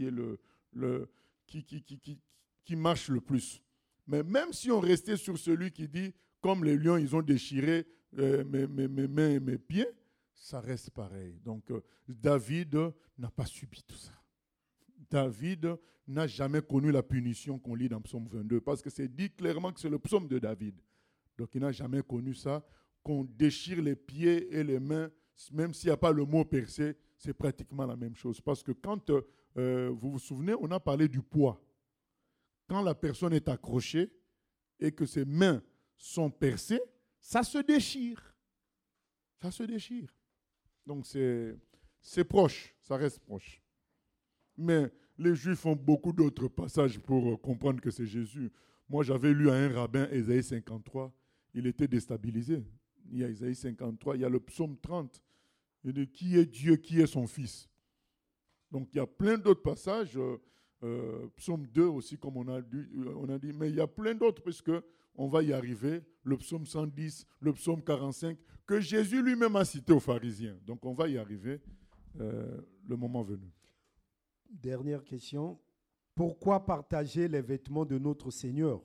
[SPEAKER 1] marche le plus. Mais même si on restait sur celui qui dit, comme les lions, ils ont déchiré mes mains et mes pieds, ça reste pareil. Donc, David n'a pas subi tout ça. David n'a jamais connu la punition qu'on lit dans Psaume 22, parce que c'est dit clairement que c'est le psaume de David. Donc, il n'a jamais connu ça, qu'on déchire les pieds et les mains, même s'il n'y a pas le mot percé, c'est pratiquement la même chose. Parce que quand, vous vous souvenez, on a parlé du poids. Quand la personne est accrochée et que ses mains sont percées, ça se déchire. Ça se déchire. Donc c'est proche, ça reste proche. Mais les Juifs ont beaucoup d'autres passages pour comprendre que c'est Jésus. Moi, j'avais lu à un rabbin Ésaïe 53, il était déstabilisé. Il y a Ésaïe 53, il y a le psaume 30. Il dit, qui est Dieu, qui est son Fils? Donc il y a plein d'autres passages, psaume 2 aussi, comme on a dit, mais il y a plein d'autres, puisque on va y arriver, le psaume 110, le psaume 45, que Jésus lui-même a cité aux pharisiens. Donc on va y arriver le moment venu.
[SPEAKER 3] Dernière question. Pourquoi partager les vêtements de notre Seigneur?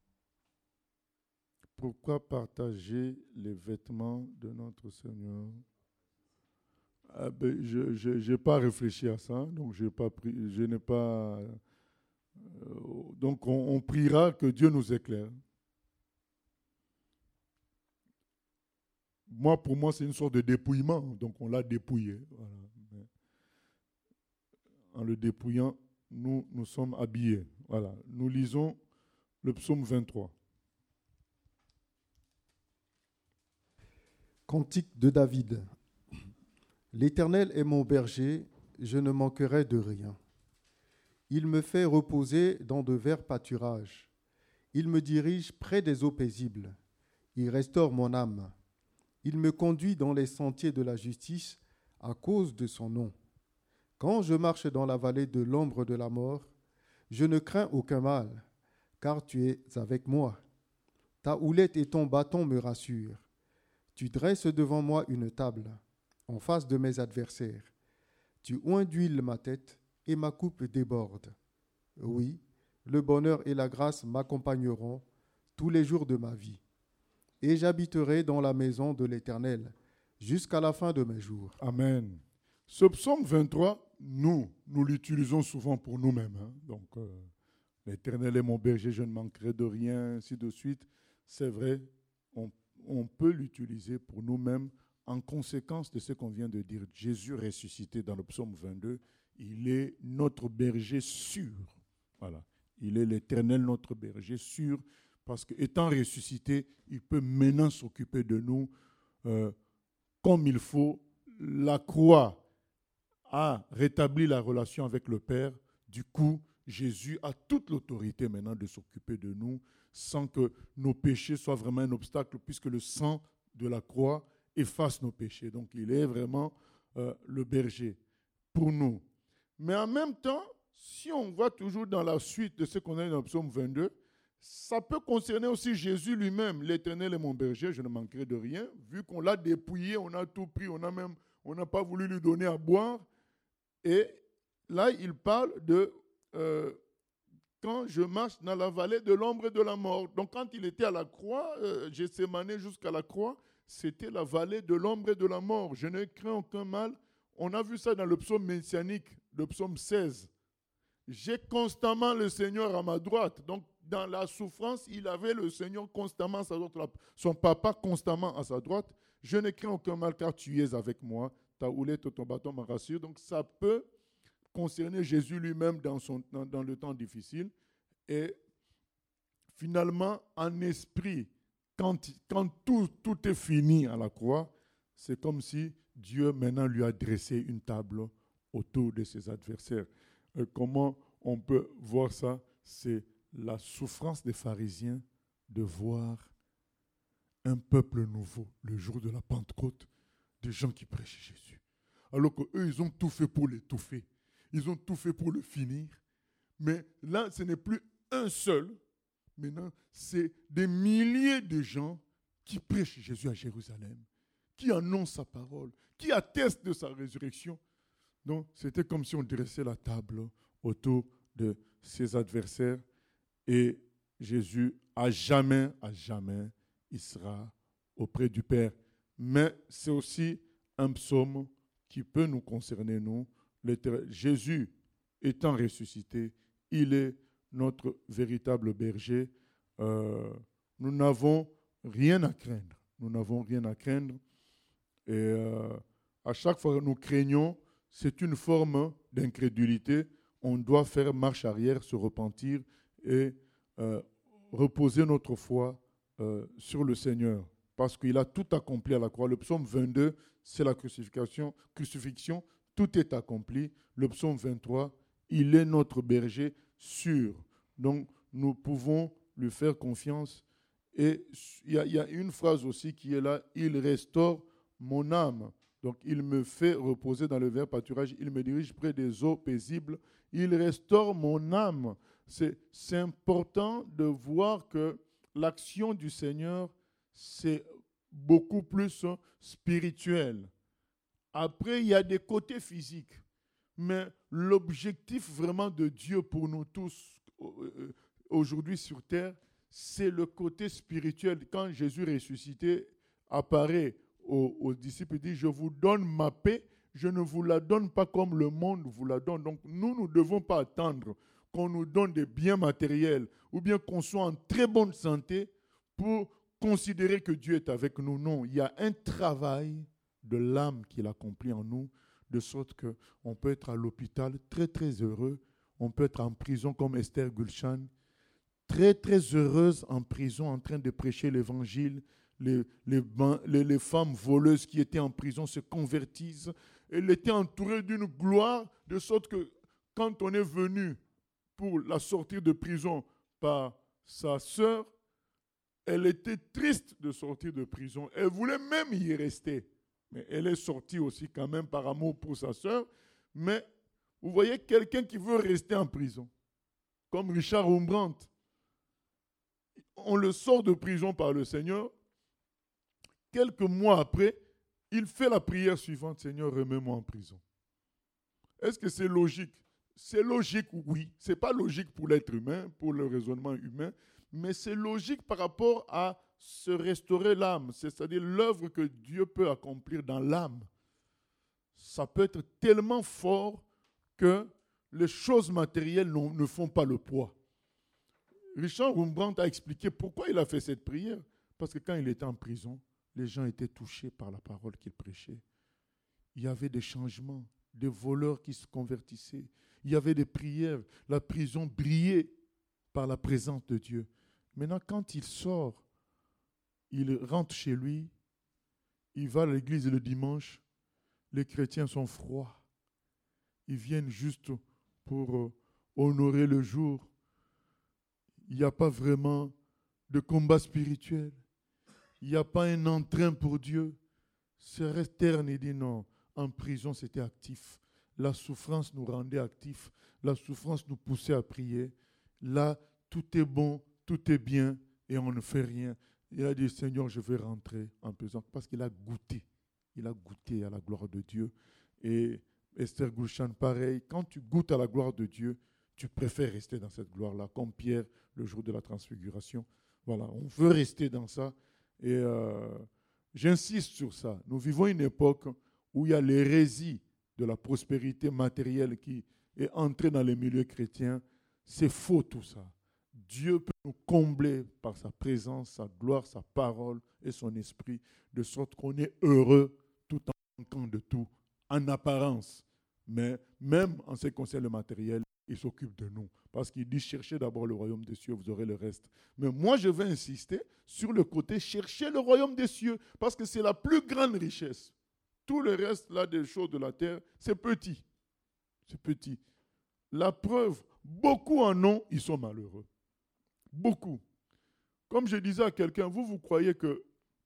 [SPEAKER 1] Pourquoi partager les vêtements de notre Seigneur? Je n'ai pas réfléchi à ça, donc donc on priera que Dieu nous éclaire. Pour moi, c'est une sorte de dépouillement, donc on l'a dépouillé. Voilà. En le dépouillant, nous sommes habillés. Voilà. Nous lisons le psaume 23.
[SPEAKER 2] Cantique de David. L'Éternel est mon berger, je ne manquerai de rien. Il me fait reposer dans de verts pâturages. Il me dirige près des eaux paisibles. Il restaure mon âme. Il me conduit dans les sentiers de la justice à cause de son nom. Quand je marche dans la vallée de l'ombre de la mort, je ne crains aucun mal, car tu es avec moi. Ta houlette et ton bâton me rassurent. Tu dresses devant moi une table, en face de mes adversaires. Tu oins d'huile ma tête, et ma coupe déborde. Oui, le bonheur et la grâce m'accompagneront tous les jours de ma vie. Et j'habiterai dans la maison de l'Éternel jusqu'à la fin de mes jours.
[SPEAKER 1] Amen. Ce psaume 23, nous l'utilisons souvent pour nous-mêmes. Hein. Donc, l'Éternel est mon berger, je ne manquerai de rien, ainsi de suite. C'est vrai, on peut l'utiliser pour nous-mêmes en conséquence de ce qu'on vient de dire, Jésus ressuscité dans le psaume 22, il est notre berger sûr. Voilà. Il est l'Éternel, notre berger sûr, parce qu'étant ressuscité, il peut maintenant s'occuper de nous comme il faut. La croix a rétabli la relation avec le Père. Du coup, Jésus a toute l'autorité maintenant de s'occuper de nous sans que nos péchés soient vraiment un obstacle, puisque le sang de la croix efface nos péchés. Donc, il est vraiment le berger pour nous. Mais en même temps, si on va toujours dans la suite de ce qu'on a dans le psaume 22, ça peut concerner aussi Jésus lui-même. L'Éternel est mon berger, je ne manquerai de rien. Vu qu'on l'a dépouillé, on a tout pris, on n'a pas voulu lui donner à boire. Et là, il parle de quand je marche dans la vallée de l'ombre et de la mort. Donc, quand il était à la croix, Gethsémani jusqu'à la croix, c'était la vallée de l'ombre et de la mort. Je ne crains aucun mal. On a vu ça dans le psaume messianique, le psaume 16. J'ai constamment le Seigneur à ma droite. Donc, dans la souffrance, il avait le Seigneur constamment à sa droite, son papa constamment à sa droite. Je ne crains aucun mal car tu es avec moi. Ta houlette et ton bâton me rassurent. Donc, ça peut concerner Jésus lui-même dans le temps difficile. Et finalement, en esprit, quand tout est fini à la croix, c'est comme si Dieu maintenant lui a dressé une table autour de ses adversaires. Comment on peut voir ça? C'est la souffrance des pharisiens de voir un peuple nouveau le jour de la Pentecôte, des gens qui prêchent Jésus. Alors qu'eux, ils ont tout fait pour l'étouffer. Ils ont tout fait pour le finir. Mais là, ce n'est plus un seul. Maintenant, c'est des milliers de gens qui prêchent Jésus à Jérusalem, qui annoncent sa parole, qui attestent de sa résurrection. Donc, c'était comme si on dressait la table autour de ses adversaires. Et Jésus, à jamais, il sera auprès du Père. Mais c'est aussi un psaume qui peut nous concerner, nous. Jésus étant ressuscité, il est notre véritable berger. Nous n'avons rien à craindre. Nous n'avons rien à craindre. Et à chaque fois que nous craignons, c'est une forme d'incrédulité. On doit faire marche arrière, se repentir et reposer notre foi sur le Seigneur. Parce qu'il a tout accompli à la croix. Le psaume 22, c'est la crucifixion. Tout est accompli. Le psaume 23, il est notre berger sûr. Donc, nous pouvons lui faire confiance. Et il y a une phrase aussi qui est là, « Il restaure mon âme ». Donc, il me fait reposer dans le vert pâturage. Il me dirige près des eaux paisibles. Il restaure mon âme. C'est important de voir que l'action du Seigneur, c'est beaucoup plus spirituel. Après, il y a des côtés physiques. Mais l'objectif vraiment de Dieu pour nous tous aujourd'hui sur terre, c'est le côté spirituel. Quand Jésus ressuscité apparaît aux disciples, il dit « Je vous donne ma paix, je ne vous la donne pas comme le monde vous la donne. » Donc nous ne devons pas attendre qu'on nous donne des biens matériels ou bien qu'on soit en très bonne santé pour considérer que Dieu est avec nous. Non, il y a un travail de l'âme qu'il accomplit en nous, de sorte qu'on peut être à l'hôpital très très heureux, on peut être en prison comme Esther Gulshan, très très heureuse en prison en train de prêcher l'évangile. Les femmes voleuses qui étaient en prison se convertissent. Elle était entourée d'une gloire, de sorte que quand on est venu pour la sortir de prison par sa sœur, elle était triste de sortir de prison. Elle voulait même y rester. Mais elle est sortie aussi quand même par amour pour sa sœur. Mais vous voyez quelqu'un qui veut rester en prison, comme Richard Rembrandt. On le sort de prison par le Seigneur. Quelques mois après, il fait la prière suivante, « Seigneur, remets-moi en prison ». Est-ce que c'est logique? C'est logique, oui. Ce n'est pas logique pour l'être humain, pour le raisonnement humain, mais c'est logique par rapport à se restaurer l'âme, c'est-à-dire l'œuvre que Dieu peut accomplir dans l'âme. Ça peut être tellement fort que les choses matérielles ne font pas le poids. Richard Rembrandt a expliqué pourquoi il a fait cette prière. Parce que quand il était en prison, les gens étaient touchés par la parole qu'il prêchait. Il y avait des changements, des voleurs qui se convertissaient. Il y avait des prières. La prison brillait par la présence de Dieu. Maintenant, quand il sort, il rentre chez lui, il va à l'église le dimanche, les chrétiens sont froids. Ils viennent juste pour honorer le jour. Il n'y a pas vraiment de combat spirituel. Il n'y a pas un entrain pour Dieu. C'est reste terne. Il dit non. En prison, c'était actif. La souffrance nous rendait actifs. La souffrance nous poussait à prier. Là, tout est bon, tout est bien et on ne fait rien. Il a dit, Seigneur, je vais rentrer en prison parce qu'il a goûté. Il a goûté à la gloire de Dieu. Et Esther Gulshan, pareil, quand tu goûtes à la gloire de Dieu, tu préfères rester dans cette gloire-là, comme Pierre le jour de la transfiguration. Voilà, on veut rester dans ça. Et j'insiste sur ça. Nous vivons une époque où il y a l'hérésie de la prospérité matérielle qui est entrée dans les milieux chrétiens. C'est faux tout ça. Dieu peut nous combler par sa présence, sa gloire, sa parole et son esprit, de sorte qu'on est heureux tout en manquant de tout, en apparence. Mais même en ce qui concerne le matériel, il s'occupe de nous. Parce qu'il dit, cherchez d'abord le royaume des cieux, vous aurez le reste. Mais moi, je vais insister sur le côté, cherchez le royaume des cieux, parce que c'est la plus grande richesse. Tout le reste, là, des choses de la terre, c'est petit. C'est petit. La preuve, beaucoup en ont, ils sont malheureux. Beaucoup. Comme je disais à quelqu'un, vous croyez que,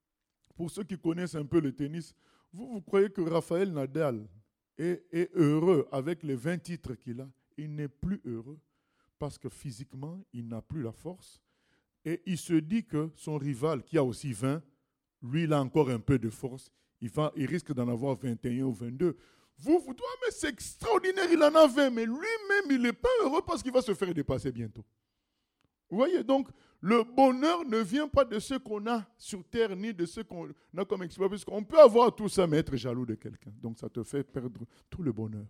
[SPEAKER 1] pour ceux qui connaissent un peu le tennis, vous croyez que Rafael Nadal est heureux avec les 20 titres qu'il a. Il n'est plus heureux parce que physiquement, il n'a plus la force. Et il se dit que son rival, qui a aussi 20, lui, il a encore un peu de force. Il risque d'en avoir 21 ou 22. Vous dites, mais c'est extraordinaire, il en a 20, mais lui-même, il n'est pas heureux parce qu'il va se faire dépasser bientôt. Vous voyez, donc, le bonheur ne vient pas de ce qu'on a sur terre, ni de ce qu'on a comme exploit, parce qu'on peut avoir tout ça, mais être jaloux de quelqu'un. Donc, ça te fait perdre tout le bonheur.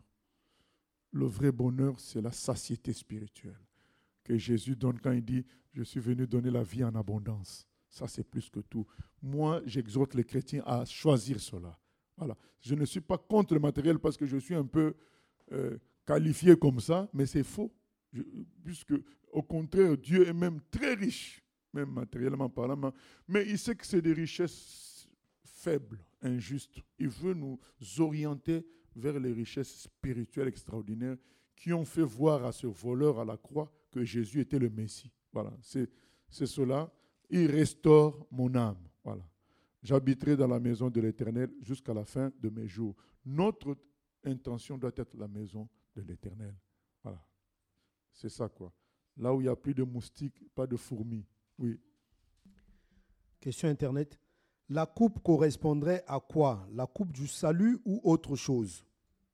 [SPEAKER 1] Le vrai bonheur, c'est la satiété spirituelle que Jésus donne quand il dit « Je suis venu donner la vie en abondance ». Ça, c'est plus que tout. Moi, j'exhorte les chrétiens à choisir cela. Voilà. Je ne suis pas contre le matériel parce que je suis un peu qualifié comme ça, mais c'est faux. Puisque, au contraire, Dieu est même très riche, même matériellement parlant, mais il sait que c'est des richesses faibles, injustes. Il veut nous orienter vers les richesses spirituelles extraordinaires qui ont fait voir à ce voleur à la croix que Jésus était le Messie. Voilà, c'est cela. Il restaure mon âme. Voilà. J'habiterai dans la maison de l'Éternel jusqu'à la fin de mes jours. Notre intention doit être la maison de l'Éternel. Voilà. C'est ça, quoi. Là où il n'y a plus de moustiques, pas de fourmis. Oui.
[SPEAKER 3] Question Internet. La coupe correspondrait à quoi? La coupe du salut ou autre chose?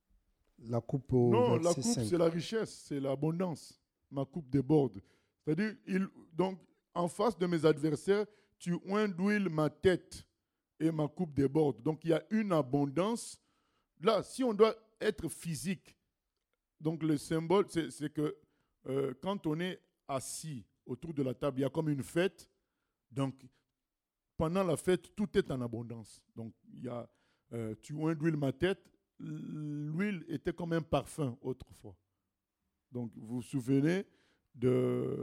[SPEAKER 3] La coupe au
[SPEAKER 1] Non, la coupe,
[SPEAKER 3] 5.
[SPEAKER 1] c'est la richesse, c'est l'abondance. Ma coupe déborde. C'est-à-dire, donc, en face de mes adversaires, tu oins d'huile ma tête et ma coupe déborde. Donc, il y a une abondance. Là, si on doit être physique, donc le symbole, c'est que quand on est assis autour de la table, il y a comme une fête. Donc, pendant la fête, tout est en abondance. Donc, il y a, tu oins d'huile ma tête. L'huile était comme un parfum autrefois. Donc, vous vous souvenez de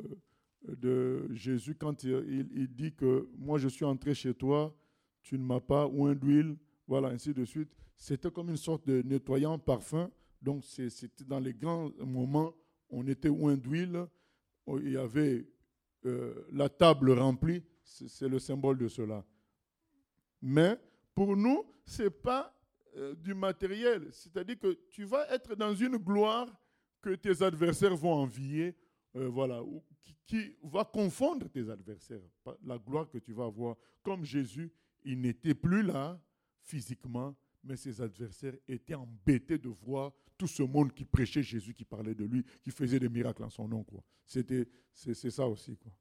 [SPEAKER 1] Jésus quand il dit que moi, je suis entré chez toi, tu ne m'as pas oint d'huile, voilà, ainsi de suite. C'était comme une sorte de nettoyant parfum. Donc, c'était dans les grands moments, on était oint d'huile, il y avait la table remplie, c'est le symbole de cela. Mais pour nous, ce n'est pas du matériel. C'est-à-dire que tu vas être dans une gloire que tes adversaires vont envier, voilà, qui va confondre tes adversaires. La gloire que tu vas avoir. Comme Jésus, il n'était plus là physiquement, mais ses adversaires étaient embêtés de voir tout ce monde qui prêchait Jésus, qui parlait de lui, qui faisait des miracles en son nom, quoi. C'est ça aussi, quoi.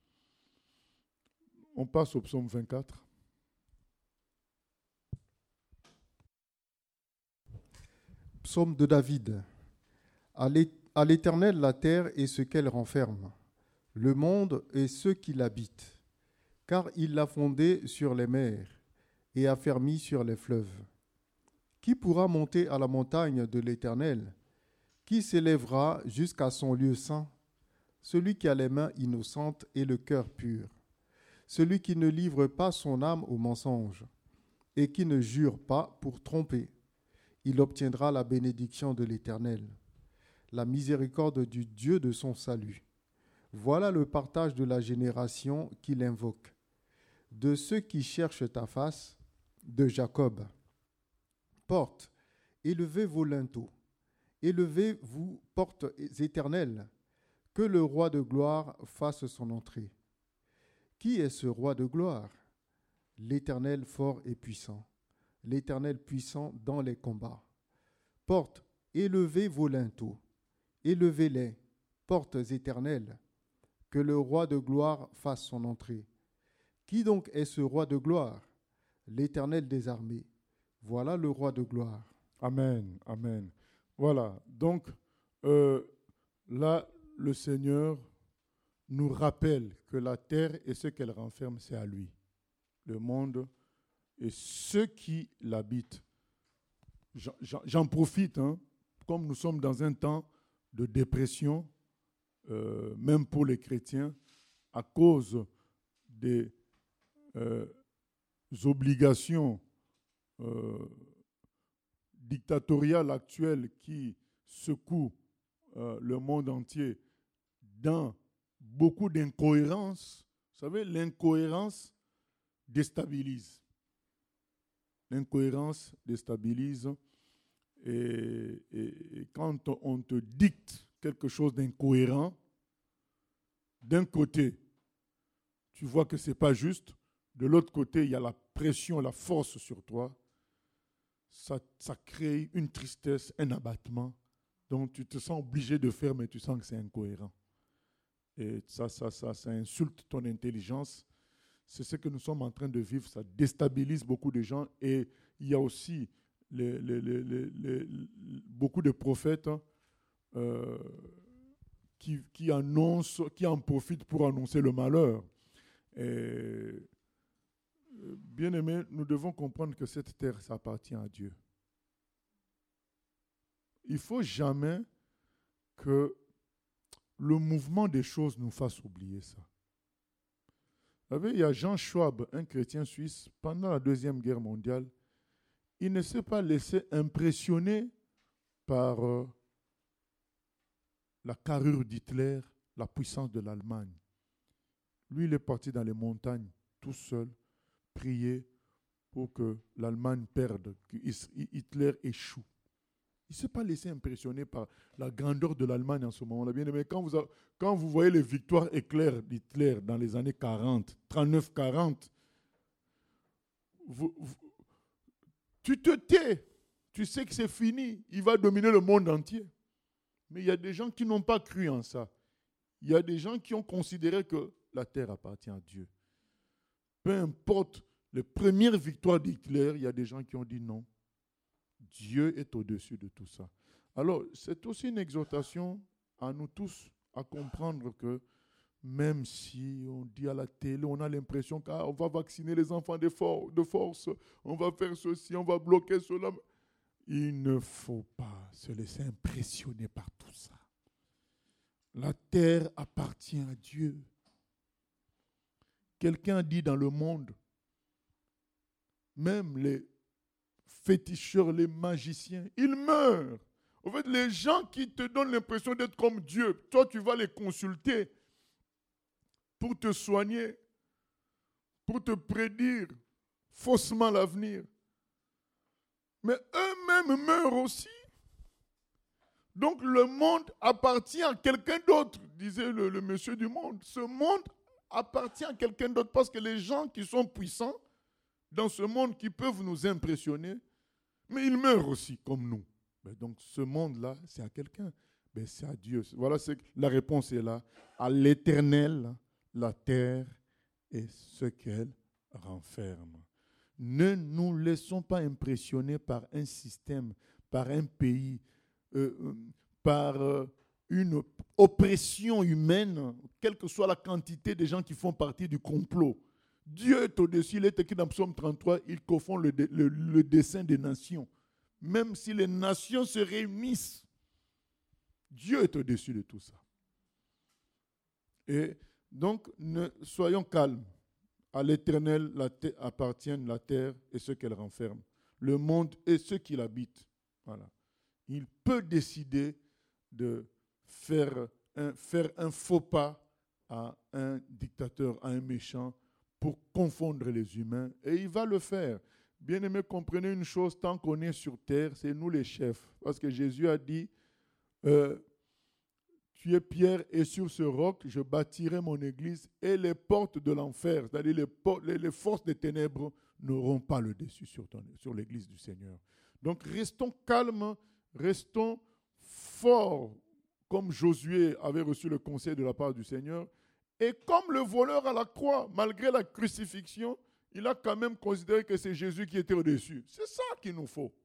[SPEAKER 1] On passe au psaume 24.
[SPEAKER 2] Psaume de David. À l'Éternel la terre et ce qu'elle renferme, le monde et ceux qui l'habitent, car il l'a fondé sur les mers et affermi sur les fleuves. Qui pourra monter à la montagne de l'Éternel? Qui s'élèvera jusqu'à son lieu saint? Celui qui a les mains innocentes et le cœur pur, celui qui ne livre pas son âme au mensonge et qui ne jure pas pour tromper. Il obtiendra la bénédiction de l'Éternel, la miséricorde du Dieu de son salut. Voilà le partage de la génération qu'il invoque, de ceux qui cherchent ta face, de Jacob. Portes, élevez vos linteaux, élevez-vous, portes éternelles, que le roi de gloire fasse son entrée. Qui est ce roi de gloire? L'Éternel fort et puissant, l'Éternel puissant dans les combats. Portes, élevez vos linteaux, élevez-les, portes éternelles, que le roi de gloire fasse son entrée. Qui donc est ce roi de gloire? L'Éternel des armées. Voilà le roi de gloire.
[SPEAKER 1] Amen, amen. Voilà, donc là, le Seigneur nous rappelle que la terre et ce qu'elle renferme, c'est à lui. Le monde et ceux qui l'habitent. J'en profite, comme nous sommes dans un temps de dépression, même pour les chrétiens, à cause des obligations dictatoriales actuelles qui secouent le monde entier dans beaucoup d'incohérences. Vous savez, l'incohérence déstabilise. L'incohérence déstabilise. Et quand on te dicte quelque chose d'incohérent, d'un côté, tu vois que ce n'est pas juste. De l'autre côté, il y a la pression, la force sur toi. Ça crée une tristesse, un abattement. Donc, tu te sens obligé de faire, mais tu sens que c'est incohérent. Et ça insulte ton intelligence. C'est ce que nous sommes en train de vivre. Ça déstabilise beaucoup de gens. Et il y a aussi beaucoup de prophètes qui en profitent pour annoncer le malheur. Bien-aimés, nous devons comprendre que cette terre, ça appartient à Dieu. Il ne faut jamais que le mouvement des choses nous fasse oublier ça. Vous savez, il y a Jean Schwab, un chrétien suisse, pendant la Deuxième Guerre mondiale, il ne s'est pas laissé impressionner par la carrure d'Hitler, la puissance de l'Allemagne. Lui, il est parti dans les montagnes, tout seul, prier pour que l'Allemagne perde, que Hitler échoue. Il ne s'est pas laissé impressionner par la grandeur de l'Allemagne en ce moment-là. Bien aimé, quand vous voyez les victoires éclairs d'Hitler dans les années 40, 39-40, tu te tais. Tu sais que c'est fini. Il va dominer le monde entier. Mais il y a des gens qui n'ont pas cru en ça. Il y a des gens qui ont considéré que la terre appartient à Dieu. Peu importe les premières victoires d'Hitler, il y a des gens qui ont dit non. Dieu est au-dessus de tout ça. Alors, c'est aussi une exhortation à nous tous à comprendre que même si on dit à la télé, on a l'impression qu'on va vacciner les enfants de force, on va faire ceci, on va bloquer cela. Il ne faut pas se laisser impressionner par tout ça. La terre appartient à Dieu. Quelqu'un dit dans le monde, même les féticheurs, les magiciens, ils meurent. En fait, les gens qui te donnent l'impression d'être comme Dieu, toi, tu vas les consulter pour te soigner, pour te prédire faussement l'avenir. Mais eux-mêmes meurent aussi. Donc le monde appartient à quelqu'un d'autre, disait le monsieur du monde. Ce monde appartient à quelqu'un d'autre parce que les gens qui sont puissants dans ce monde qui peuvent nous impressionner, mais ils meurent aussi comme nous. Donc ce monde-là, c'est à quelqu'un. C'est à Dieu. Voilà, la réponse est là. À l'Éternel, la terre et ce qu'elle renferme. Ne nous laissons pas impressionner par un système, par un pays, par une oppression humaine, quelle que soit la quantité de gens qui font partie du complot. Dieu est au-dessus. Il est écrit dans Psaume 33, il confond le dessein des nations. Même si les nations se réunissent, Dieu est au-dessus de tout ça. Et donc, soyons calmes. À l'Éternel appartiennent la terre et ce qu'elle renferme, le monde et ceux qui l'habitent. Voilà. Il peut décider de faire un faux pas à un dictateur, à un méchant, pour confondre les humains. Et il va le faire. Bien-aimés, comprenez une chose, tant qu'on est sur terre, c'est nous les chefs. Parce que Jésus a dit, tu es Pierre et sur ce roc, je bâtirai mon église et les portes de l'enfer, c'est-à-dire les forces des ténèbres, n'auront pas le dessus sur l'église du Seigneur. Donc restons calmes, restons forts, comme Josué avait reçu le conseil de la part du Seigneur. Et comme le voleur à la croix, malgré la crucifixion, il a quand même considéré que c'est Jésus qui était au-dessus. C'est ça qu'il nous faut.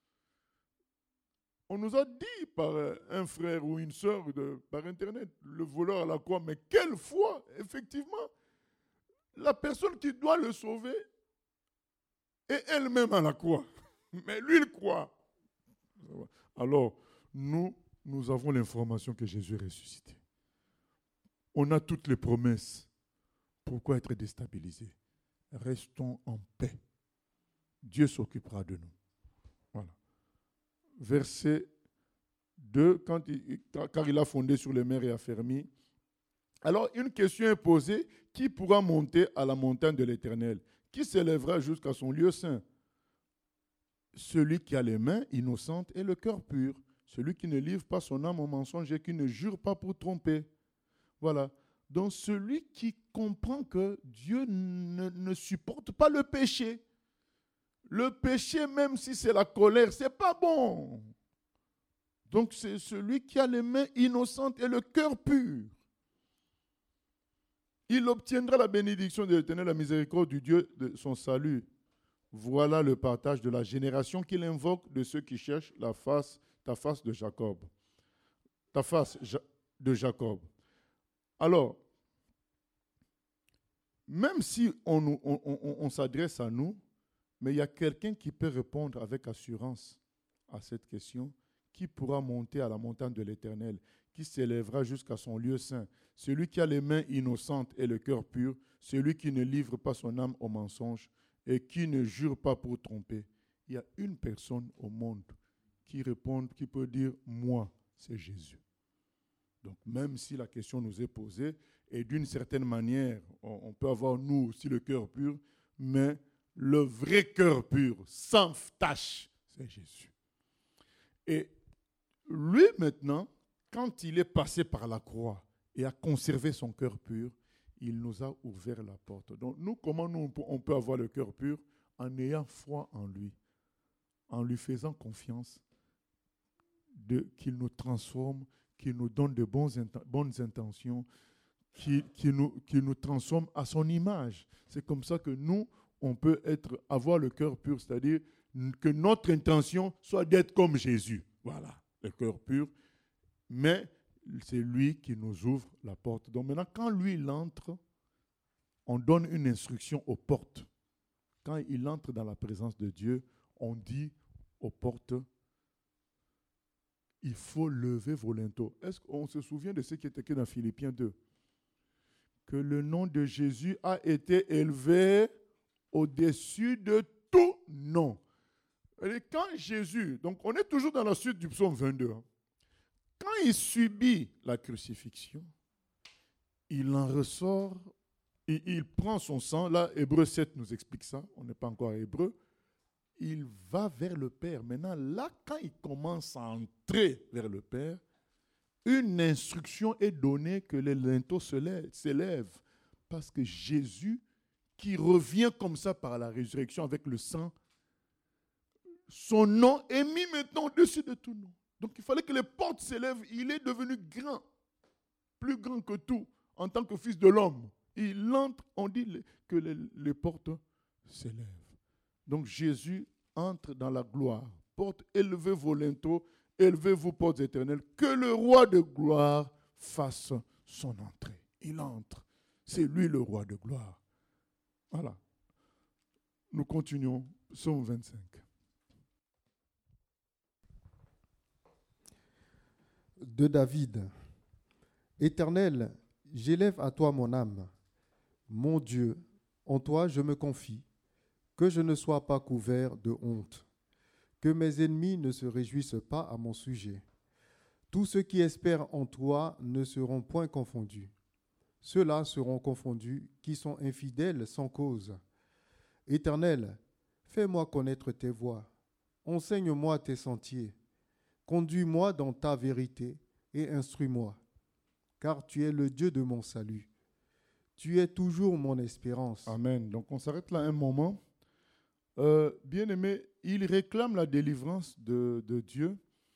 [SPEAKER 1] On nous a dit par un frère ou une sœur par Internet, le voleur à la croix, mais quelle foi, effectivement, la personne qui doit le sauver est elle-même à la croix. Mais lui, il croit. Alors, nous avons l'information que Jésus est ressuscité. On a toutes les promesses. Pourquoi être déstabilisé? Restons en paix. Dieu s'occupera de nous. Voilà. Verset 2, car il a fondé sur les mers et affermi. Alors, une question est posée. Qui pourra monter à la montagne de l'Éternel? Qui s'élèvera jusqu'à son lieu saint? Celui qui a les mains innocentes et le cœur pur. Celui qui ne livre pas son âme au mensonge et qui ne jure pas pour tromper. Voilà. Donc, celui qui comprend que Dieu ne supporte pas le péché. Le péché, même si c'est la colère, ce n'est pas bon. Donc, c'est celui qui a les mains innocentes et le cœur pur. Il obtiendra la bénédiction de l'Éternel, la miséricorde du Dieu de son salut. Voilà le partage de la génération qu'il invoque de ceux qui cherchent ta face de Jacob. Ta face de Jacob. Alors, même si on s'adresse à nous, mais il y a quelqu'un qui peut répondre avec assurance à cette question. Qui pourra monter à la montagne de l'Éternel? Qui s'élèvera jusqu'à son lieu saint? Celui qui a les mains innocentes et le cœur pur, celui qui ne livre pas son âme au mensonge et qui ne jure pas pour tromper. Il y a une personne au monde qui répond, qui peut dire « moi, c'est Jésus ». Donc même si la question nous est posée, et d'une certaine manière, on peut avoir nous aussi le cœur pur, mais le vrai cœur pur, sans tache, c'est Jésus. Et lui maintenant, quand il est passé par la croix et a conservé son cœur pur, il nous a ouvert la porte. Donc nous, comment on peut avoir le cœur pur? En ayant foi en lui, en lui faisant confiance qu'il nous transforme, qu'il nous donne de bonnes intentions, qui nous transforme à son image. C'est comme ça que nous, on peut avoir le cœur pur, c'est-à-dire que notre intention soit d'être comme Jésus. Voilà, le cœur pur. Mais c'est lui qui nous ouvre la porte. Donc maintenant, quand lui, il entre, on donne une instruction aux portes. Quand il entre dans la présence de Dieu, on dit aux portes, il faut lever vos linteaux. Est-ce qu'on se souvient de ce qui est écrit dans Philippiens 2? Que le nom de Jésus a été élevé au-dessus de tout nom. Et quand Jésus, donc on est toujours dans la suite du psaume 22, quand il subit la crucifixion, il en ressort, il prend son sang, là Hébreux 7 nous explique ça, on n'est pas encore à Hébreux, il va vers le Père. Maintenant, là, quand il commence à entrer vers le Père, une instruction est donnée que les linteaux s'élèvent. Parce que Jésus, qui revient comme ça par la résurrection avec le sang, son nom est mis maintenant au-dessus de tout nom. Donc il fallait que les portes s'élèvent. Il est devenu grand, plus grand que tout, en tant que fils de l'homme. Il entre, on dit que les portes s'élèvent. Donc Jésus entre dans la gloire. Porte, élevez vos linteaux, élevez-vous portes éternelles, que le roi de gloire fasse son entrée. Il entre. C'est lui le roi de gloire. Voilà. Nous continuons. Psaume 25.
[SPEAKER 2] De David. Éternel, j'élève à toi mon âme. Mon Dieu, en toi je me confie, que je ne sois pas couvert de honte, que mes ennemis ne se réjouissent pas à mon sujet. Tous ceux qui espèrent en toi ne seront point confondus. Ceux-là seront confondus qui sont infidèles sans cause. Éternel, fais-moi connaître tes voies, enseigne-moi tes sentiers, conduis-moi dans ta vérité et instruis-moi, car tu es le Dieu de mon salut. Tu es toujours mon espérance.
[SPEAKER 1] Amen. Donc on s'arrête là un moment. Bien-aimé, il réclame la délivrance de Dieu.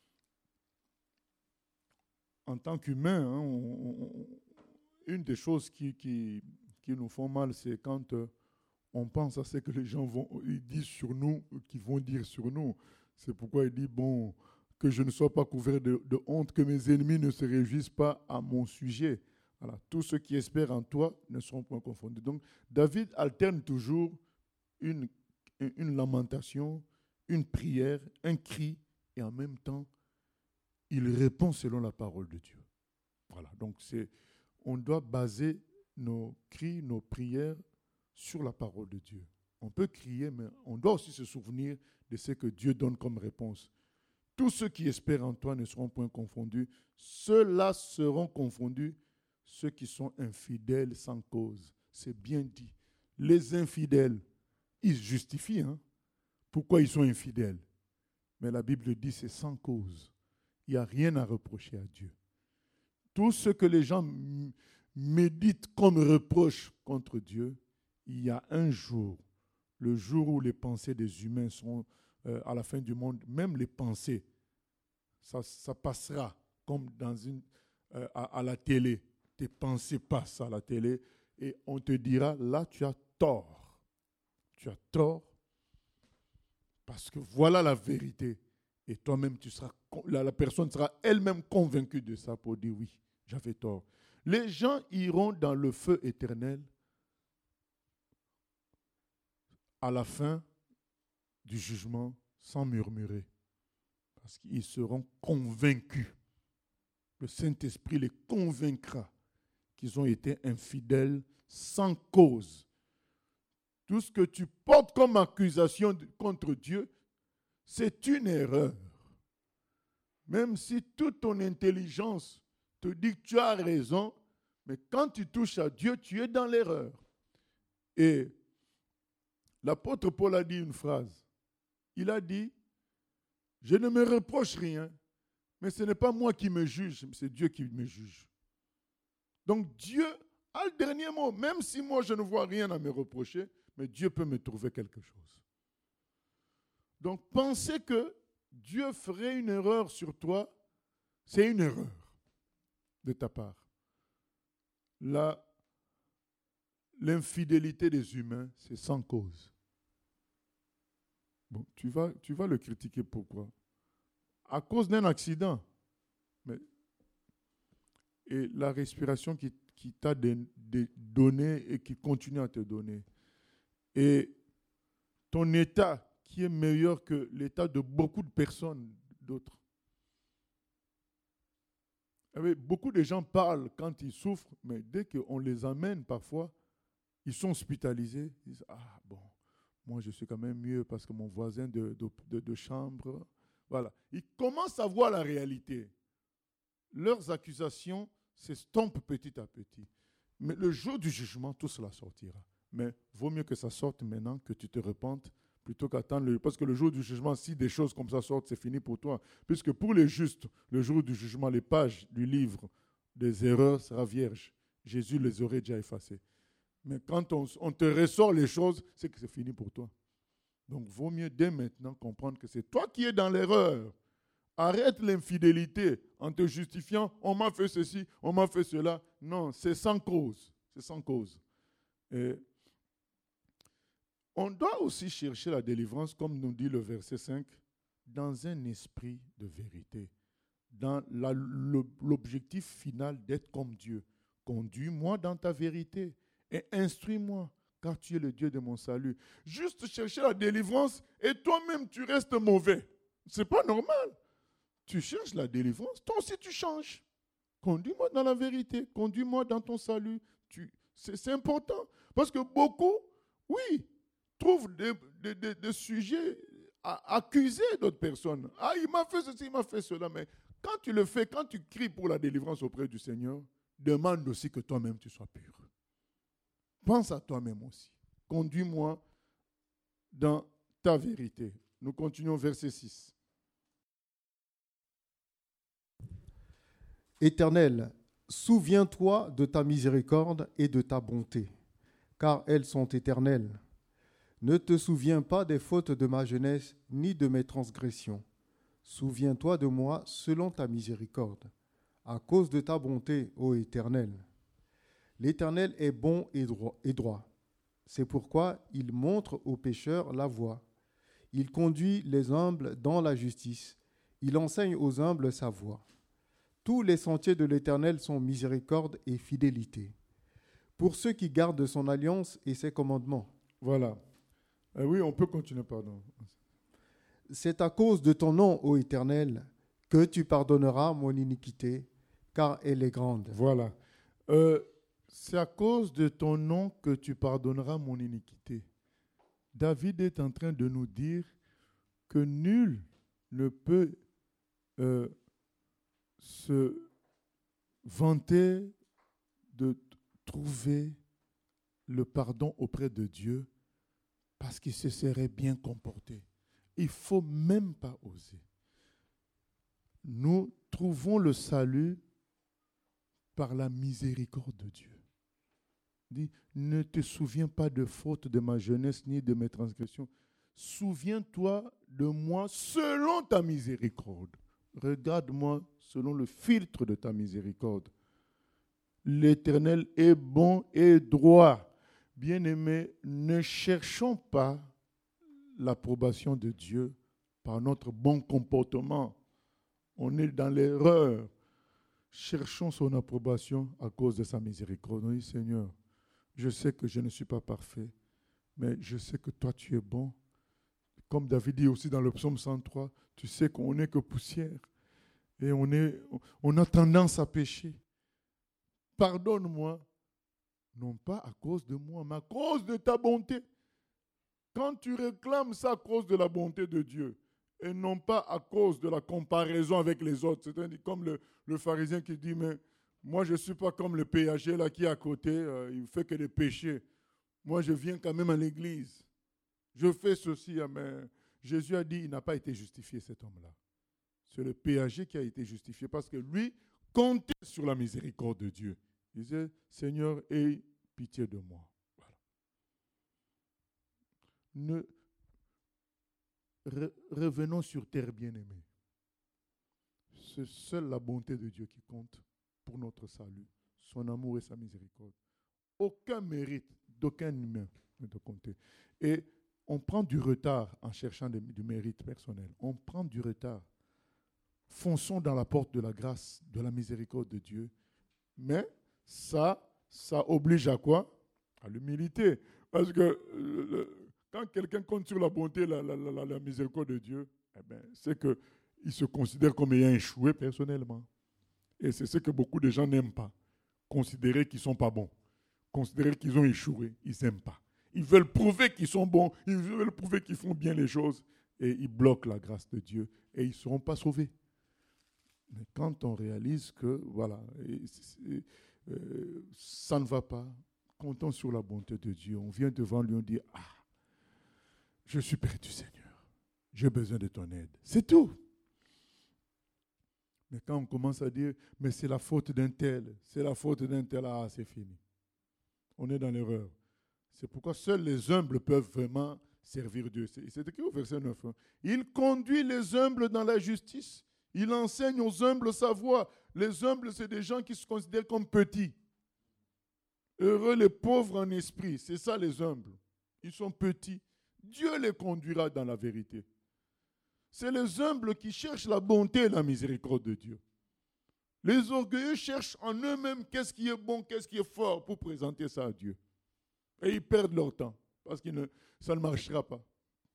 [SPEAKER 1] En tant qu'humain, une des choses qui nous font mal, c'est quand on pense à ce que les gens ils disent sur nous, qu'ils vont dire sur nous. C'est pourquoi il dit, bon, que je ne sois pas couvert de honte, que mes ennemis ne se réjouissent pas à mon sujet. Voilà. Tous ceux qui espèrent en toi ne seront point confondus. Donc, David alterne toujours une lamentation, une prière, un cri, et en même temps, il répond selon la parole de Dieu. Voilà. Donc, on doit baser nos cris, nos prières sur la parole de Dieu. On peut crier, mais on doit aussi se souvenir de ce que Dieu donne comme réponse. Tous ceux qui espèrent en toi ne seront point confondus. Ceux-là seront confondus, ceux qui sont infidèles sans cause. C'est bien dit. Les infidèles, ils se justifient. Pourquoi ils sont infidèles? Mais la Bible dit c'est sans cause. Il n'y a rien à reprocher à Dieu. Tout ce que les gens méditent comme reproche contre Dieu, il y a un jour, le jour où les pensées des humains seront à la fin du monde, même les pensées, ça passera comme à la télé. Tes pensées passent à la télé et on te dira, là tu as tort. Tu as tort parce que voilà la vérité. Et toi-même, la personne sera elle-même convaincue de ça pour dire oui, j'avais tort. Les gens iront dans le feu éternel à la fin du jugement sans murmurer. Parce qu'ils seront convaincus. Le Saint-Esprit les convaincra qu'ils ont été infidèles sans cause. Tout ce que tu portes comme accusation contre Dieu, c'est une erreur. Même si toute ton intelligence te dit que tu as raison, mais quand tu touches à Dieu, tu es dans l'erreur. Et l'apôtre Paul a dit une phrase. Il a dit, je ne me reproche rien, mais ce n'est pas moi qui me juge, c'est Dieu qui me juge. Donc Dieu a le dernier mot, même si moi je ne vois rien à me reprocher, mais Dieu peut me trouver quelque chose. Donc penser que Dieu ferait une erreur sur toi, c'est une erreur de ta part. L'infidélité des humains, c'est sans cause. Bon, tu vas le critiquer pourquoi? À cause d'un accident. Et la respiration qui t'a donné et qui continue à te donner. Et ton état qui est meilleur que l'état de beaucoup de personnes d'autres. Beaucoup de gens parlent quand ils souffrent, mais dès qu'on les amène parfois, ils sont hospitalisés. Ils disent, ah bon, moi je suis quand même mieux parce que mon voisin de chambre, voilà. Ils commencent à voir la réalité. Leurs accusations s'estompent petit à petit. Mais le jour du jugement, tout cela sortira. Mais vaut mieux que ça sorte maintenant, que tu te repentes, plutôt qu'attendre. Parce que le jour du jugement, si des choses comme ça sortent, c'est fini pour toi. Puisque pour les justes, le jour du jugement, les pages du livre des erreurs sera vierge. Jésus les aurait déjà effacées. Mais quand on te ressort les choses, c'est que c'est fini pour toi. Donc, vaut mieux dès maintenant comprendre que c'est toi qui es dans l'erreur. Arrête l'infidélité en te justifiant, on m'a fait ceci, on m'a fait cela. Non, c'est sans cause. C'est sans cause. Et on doit aussi chercher la délivrance, comme nous dit le verset 5, dans un esprit de vérité, dans l'objectif final d'être comme Dieu. Conduis-moi dans ta vérité et instruis-moi. car tu es le Dieu de mon salut. Juste chercher la délivrance et toi-même tu restes mauvais. Ce n'est pas normal. Tu cherches la délivrance, toi aussi tu changes. Conduis-moi dans la vérité, conduis-moi dans ton salut. C'est important. Parce que beaucoup, oui, trouvent des sujets à accuser d'autres personnes. Ah, il m'a fait ceci, il m'a fait cela. Mais quand tu le fais, quand tu cries pour la délivrance auprès du Seigneur, demande aussi que toi-même tu sois pur. Pense à toi-même aussi. Conduis-moi dans ta vérité. Nous continuons verset 6.
[SPEAKER 2] Éternel, souviens-toi de ta miséricorde et de ta bonté, car elles sont éternelles. Ne te souviens pas des fautes de ma jeunesse, ni de mes transgressions. Souviens-toi de moi selon ta miséricorde, à cause de ta bonté, ô Éternel. L'Éternel est bon et droit. C'est pourquoi il montre aux pécheurs la voie. Il conduit les humbles dans la justice. Il enseigne aux humbles sa voie. Tous les sentiers de l'Éternel sont miséricorde et fidélité, pour ceux qui gardent son alliance et ses commandements.
[SPEAKER 1] Voilà. Oui, on peut continuer, pardon.
[SPEAKER 2] C'est à cause de ton nom, ô Éternel, que tu pardonneras mon iniquité, car elle est grande.
[SPEAKER 1] Voilà. C'est à cause de ton nom que tu pardonneras mon iniquité. David est en train de nous dire que nul ne peut se vanter de trouver le pardon auprès de Dieu parce qu'il se serait bien comporté. Il ne faut même pas oser. Nous trouvons le salut par la miséricorde de Dieu. Il dit, ne te souviens pas de faute de ma jeunesse ni de mes transgressions. Souviens-toi de moi selon ta miséricorde. Regarde-moi selon le filtre de ta miséricorde. L'Éternel est bon et droit. Bien-aimés, ne cherchons pas l'approbation de Dieu par notre bon comportement. On est dans l'erreur. Cherchons son approbation à cause de sa miséricorde. Oui, Seigneur, je sais que je ne suis pas parfait, mais je sais que toi, tu es bon. Comme David dit aussi dans le psaume 103, tu sais qu'on n'est que poussière et on a tendance à pécher. Pardonne-moi, non pas à cause de moi, mais à cause de ta bonté. Quand tu réclames ça à cause de la bonté de Dieu, et non pas à cause de la comparaison avec les autres. C'est-à-dire comme le pharisien qui dit, mais moi je ne suis pas comme le péager là qui est à côté, il ne fait que des péchés. Moi je viens quand même à l'église. Je fais ceci, mais Jésus a dit, il n'a pas été justifié cet homme-là. C'est le péager qui a été justifié parce que lui comptait sur la miséricorde de Dieu. Il disait, Seigneur, aie pitié de moi. Voilà. Revenons sur terre, bien-aimés. C'est seule la bonté de Dieu qui compte pour notre salut, son amour et sa miséricorde. Aucun mérite d'aucun humain ne doit compter. Et on prend du retard en cherchant du mérite personnel. On prend du retard. Fonçons dans la porte de la grâce, de la miséricorde de Dieu. Mais ça oblige à quoi? À l'humilité. Parce que quand quelqu'un compte sur la bonté, la miséricorde de Dieu, c'est qu'il se considère comme ayant échoué personnellement. Et c'est ce que beaucoup de gens n'aiment pas. Considérer qu'ils ne sont pas bons. Considérer qu'ils ont échoué. Ils n'aiment pas. Ils veulent prouver qu'ils sont bons. Ils veulent prouver qu'ils font bien les choses. Et ils bloquent la grâce de Dieu. Et ils ne seront pas sauvés. Mais quand on réalise que, voilà, ça ne va pas, comptons sur la bonté de Dieu. On vient devant lui, on dit, ah, je suis perdu, Seigneur. J'ai besoin de ton aide. C'est tout. Mais quand on commence à dire, mais c'est la faute d'un tel, c'est la faute d'un tel, ah, c'est fini. On est dans l'erreur. C'est pourquoi seuls les humbles peuvent vraiment servir Dieu. C'est écrit au verset 9. Il conduit les humbles dans la justice. Il enseigne aux humbles sa voie. Les humbles, c'est des gens qui se considèrent comme petits. Heureux les pauvres en esprit. C'est ça les humbles. Ils sont petits. Dieu les conduira dans la vérité. C'est les humbles qui cherchent la bonté et la miséricorde de Dieu. Les orgueilleux cherchent en eux-mêmes qu'est-ce qui est bon, qu'est-ce qui est fort pour présenter ça à Dieu. Et ils perdent leur temps parce que ça ne marchera pas.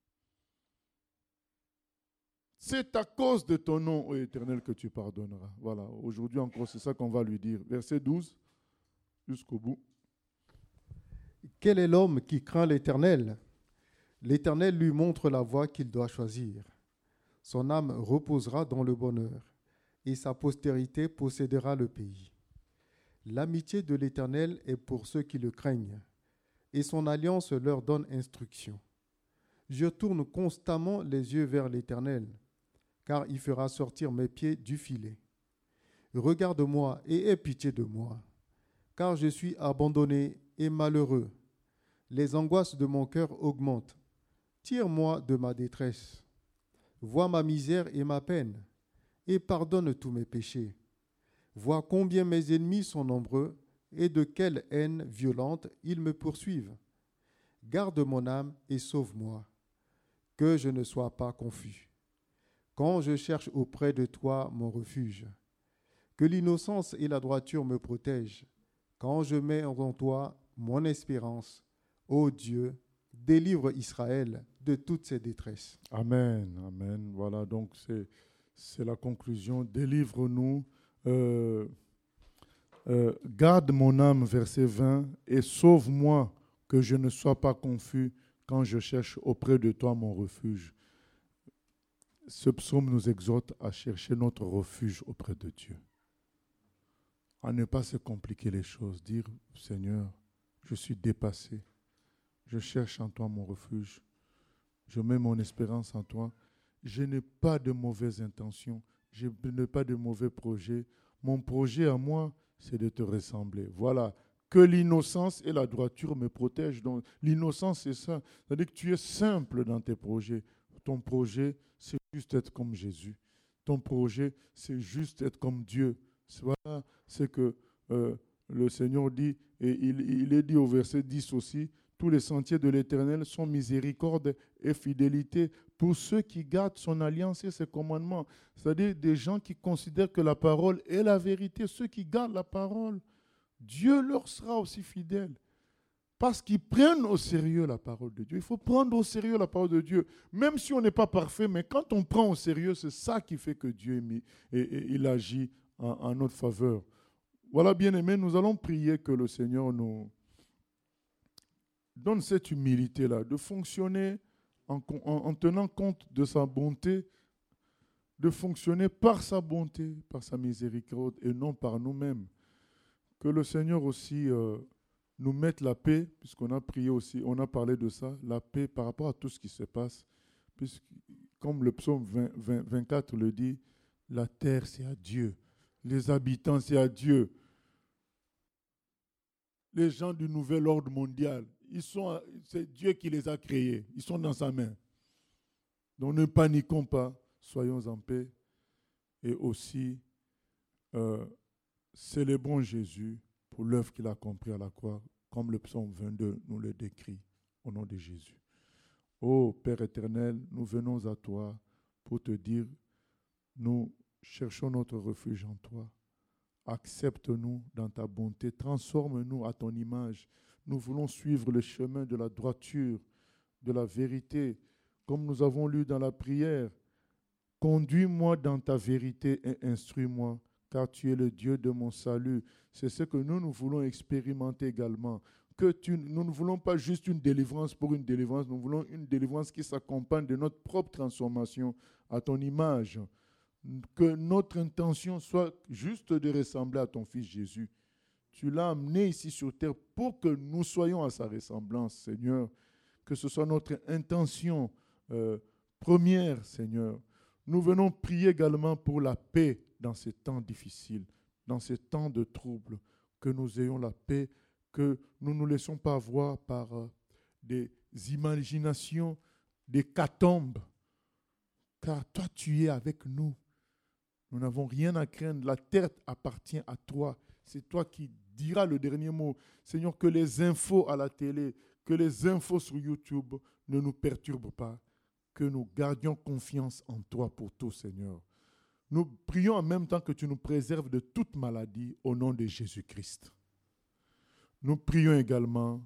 [SPEAKER 1] C'est à cause de ton nom, ô Éternel, que tu pardonneras. Voilà, aujourd'hui encore, c'est ça qu'on va lui dire. Verset 12, jusqu'au bout.
[SPEAKER 2] Quel est l'homme qui craint l'Éternel? L'Éternel lui montre la voie qu'il doit choisir. Son âme reposera dans le bonheur, et sa postérité possédera le pays. L'amitié de l'Éternel est pour ceux qui le craignent, et son alliance leur donne instruction. Je tourne constamment les yeux vers l'Éternel, car il fera sortir mes pieds du filet. Regarde-moi et aie pitié de moi, car je suis abandonné et malheureux. Les angoisses de mon cœur augmentent. Tire-moi de ma détresse. Vois ma misère et ma peine, et pardonne tous mes péchés. Vois combien mes ennemis sont nombreux, et de quelle haine violente ils me poursuivent. Garde mon âme et sauve-moi, que je ne sois pas confus. Quand je cherche auprès de toi mon refuge, que l'innocence et la droiture me protègent. Quand je mets en toi mon espérance, ô Dieu, délivre Israël de toutes ses détresses.
[SPEAKER 1] Amen, amen. Voilà, donc c'est la conclusion. Délivre-nous. Garde mon âme, verset 20, et sauve-moi, que je ne sois pas confus quand je cherche auprès de toi mon refuge. Ce psaume nous exhorte à chercher notre refuge auprès de Dieu. À ne pas se compliquer les choses. Dire, Seigneur, je suis dépassé. Je cherche en toi mon refuge. Je mets mon espérance en toi. Je n'ai pas de mauvaises intentions. Je n'ai pas de mauvais projets. Mon projet à moi, c'est de te ressembler. Voilà. Que l'innocence et la droiture me protègent. Donc, l'innocence, c'est ça. C'est-à-dire que tu es simple dans tes projets. Ton projet, c'est juste être comme Jésus. Ton projet, c'est juste être comme Dieu. Voilà, c'est que le Seigneur dit, et il est dit au verset 10 aussi, tous les sentiers de l'Éternel sont miséricorde et fidélité pour ceux qui gardent son alliance et ses commandements. C'est-à-dire des gens qui considèrent que la parole est la vérité. Ceux qui gardent la parole, Dieu leur sera aussi fidèle. Parce qu'ils prennent au sérieux la parole de Dieu. Il faut prendre au sérieux la parole de Dieu. Même si on n'est pas parfait, mais quand on prend au sérieux, c'est ça qui fait que Dieu il agit en notre faveur. Voilà, bien-aimés, nous allons prier que le Seigneur nous donne cette humilité-là, de fonctionner en tenant compte de sa bonté, de fonctionner par sa bonté, par sa miséricorde et non par nous-mêmes. Que le Seigneur aussi nous mette la paix, puisqu'on a prié aussi, on a parlé de ça, la paix par rapport à tout ce qui se passe. Puisque, comme le psaume 24 le dit, la terre c'est à Dieu, les habitants c'est à Dieu. Les gens du nouvel ordre mondial, c'est Dieu qui les a créés, ils sont dans sa main. Donc ne paniquons pas, soyons en paix et aussi célébrons Jésus pour l'œuvre qu'il a accomplie à la croix, comme le psaume 22 nous le décrit, au nom de Jésus. Ô Père éternel, nous venons à toi pour te dire, nous cherchons notre refuge en toi. Accepte-nous dans ta bonté, transforme-nous à ton image. Nous voulons suivre le chemin de la droiture, de la vérité, comme nous avons lu dans la prière. Conduis-moi dans ta vérité et instruis-moi, car tu es le Dieu de mon salut. C'est ce que nous voulons expérimenter également. Nous ne voulons pas juste une délivrance pour une délivrance, nous voulons une délivrance qui s'accompagne de notre propre transformation à ton image. Que notre intention soit juste de ressembler à ton Fils Jésus. Tu l'as amené ici sur terre pour que nous soyons à sa ressemblance, Seigneur. Que ce soit notre intention première, Seigneur. Nous venons prier également pour la paix dans ces temps difficiles, dans ces temps de troubles. Que nous ayons la paix, que nous ne nous laissons pas avoir par des imaginations, des catombes. Car toi, tu es avec nous. Nous n'avons rien à craindre. La terre appartient à toi. C'est toi qui diras le dernier mot. Seigneur, que les infos à la télé, que les infos sur YouTube ne nous perturbent pas. Que nous gardions confiance en toi pour tout, Seigneur. Nous prions en même temps que tu nous préserves de toute maladie au nom de Jésus-Christ. Nous prions également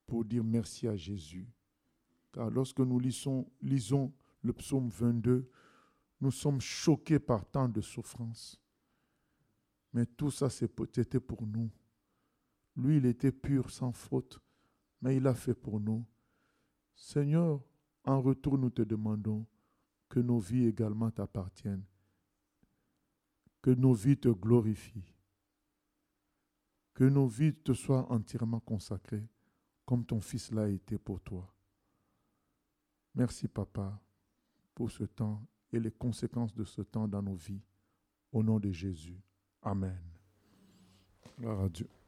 [SPEAKER 1] pour dire merci à Jésus. Car lorsque nous lisons le psaume 22, nous sommes choqués par tant de souffrances. Mais tout ça, c'était pour nous. Lui, il était pur, sans faute, mais il a fait pour nous. Seigneur, en retour, nous te demandons que nos vies également t'appartiennent, que nos vies te glorifient, que nos vies te soient entièrement consacrées, comme ton Fils l'a été pour toi. Merci, Papa, pour ce temps et les conséquences de ce temps dans nos vies. Au nom de Jésus. Amen. Gloire à Dieu.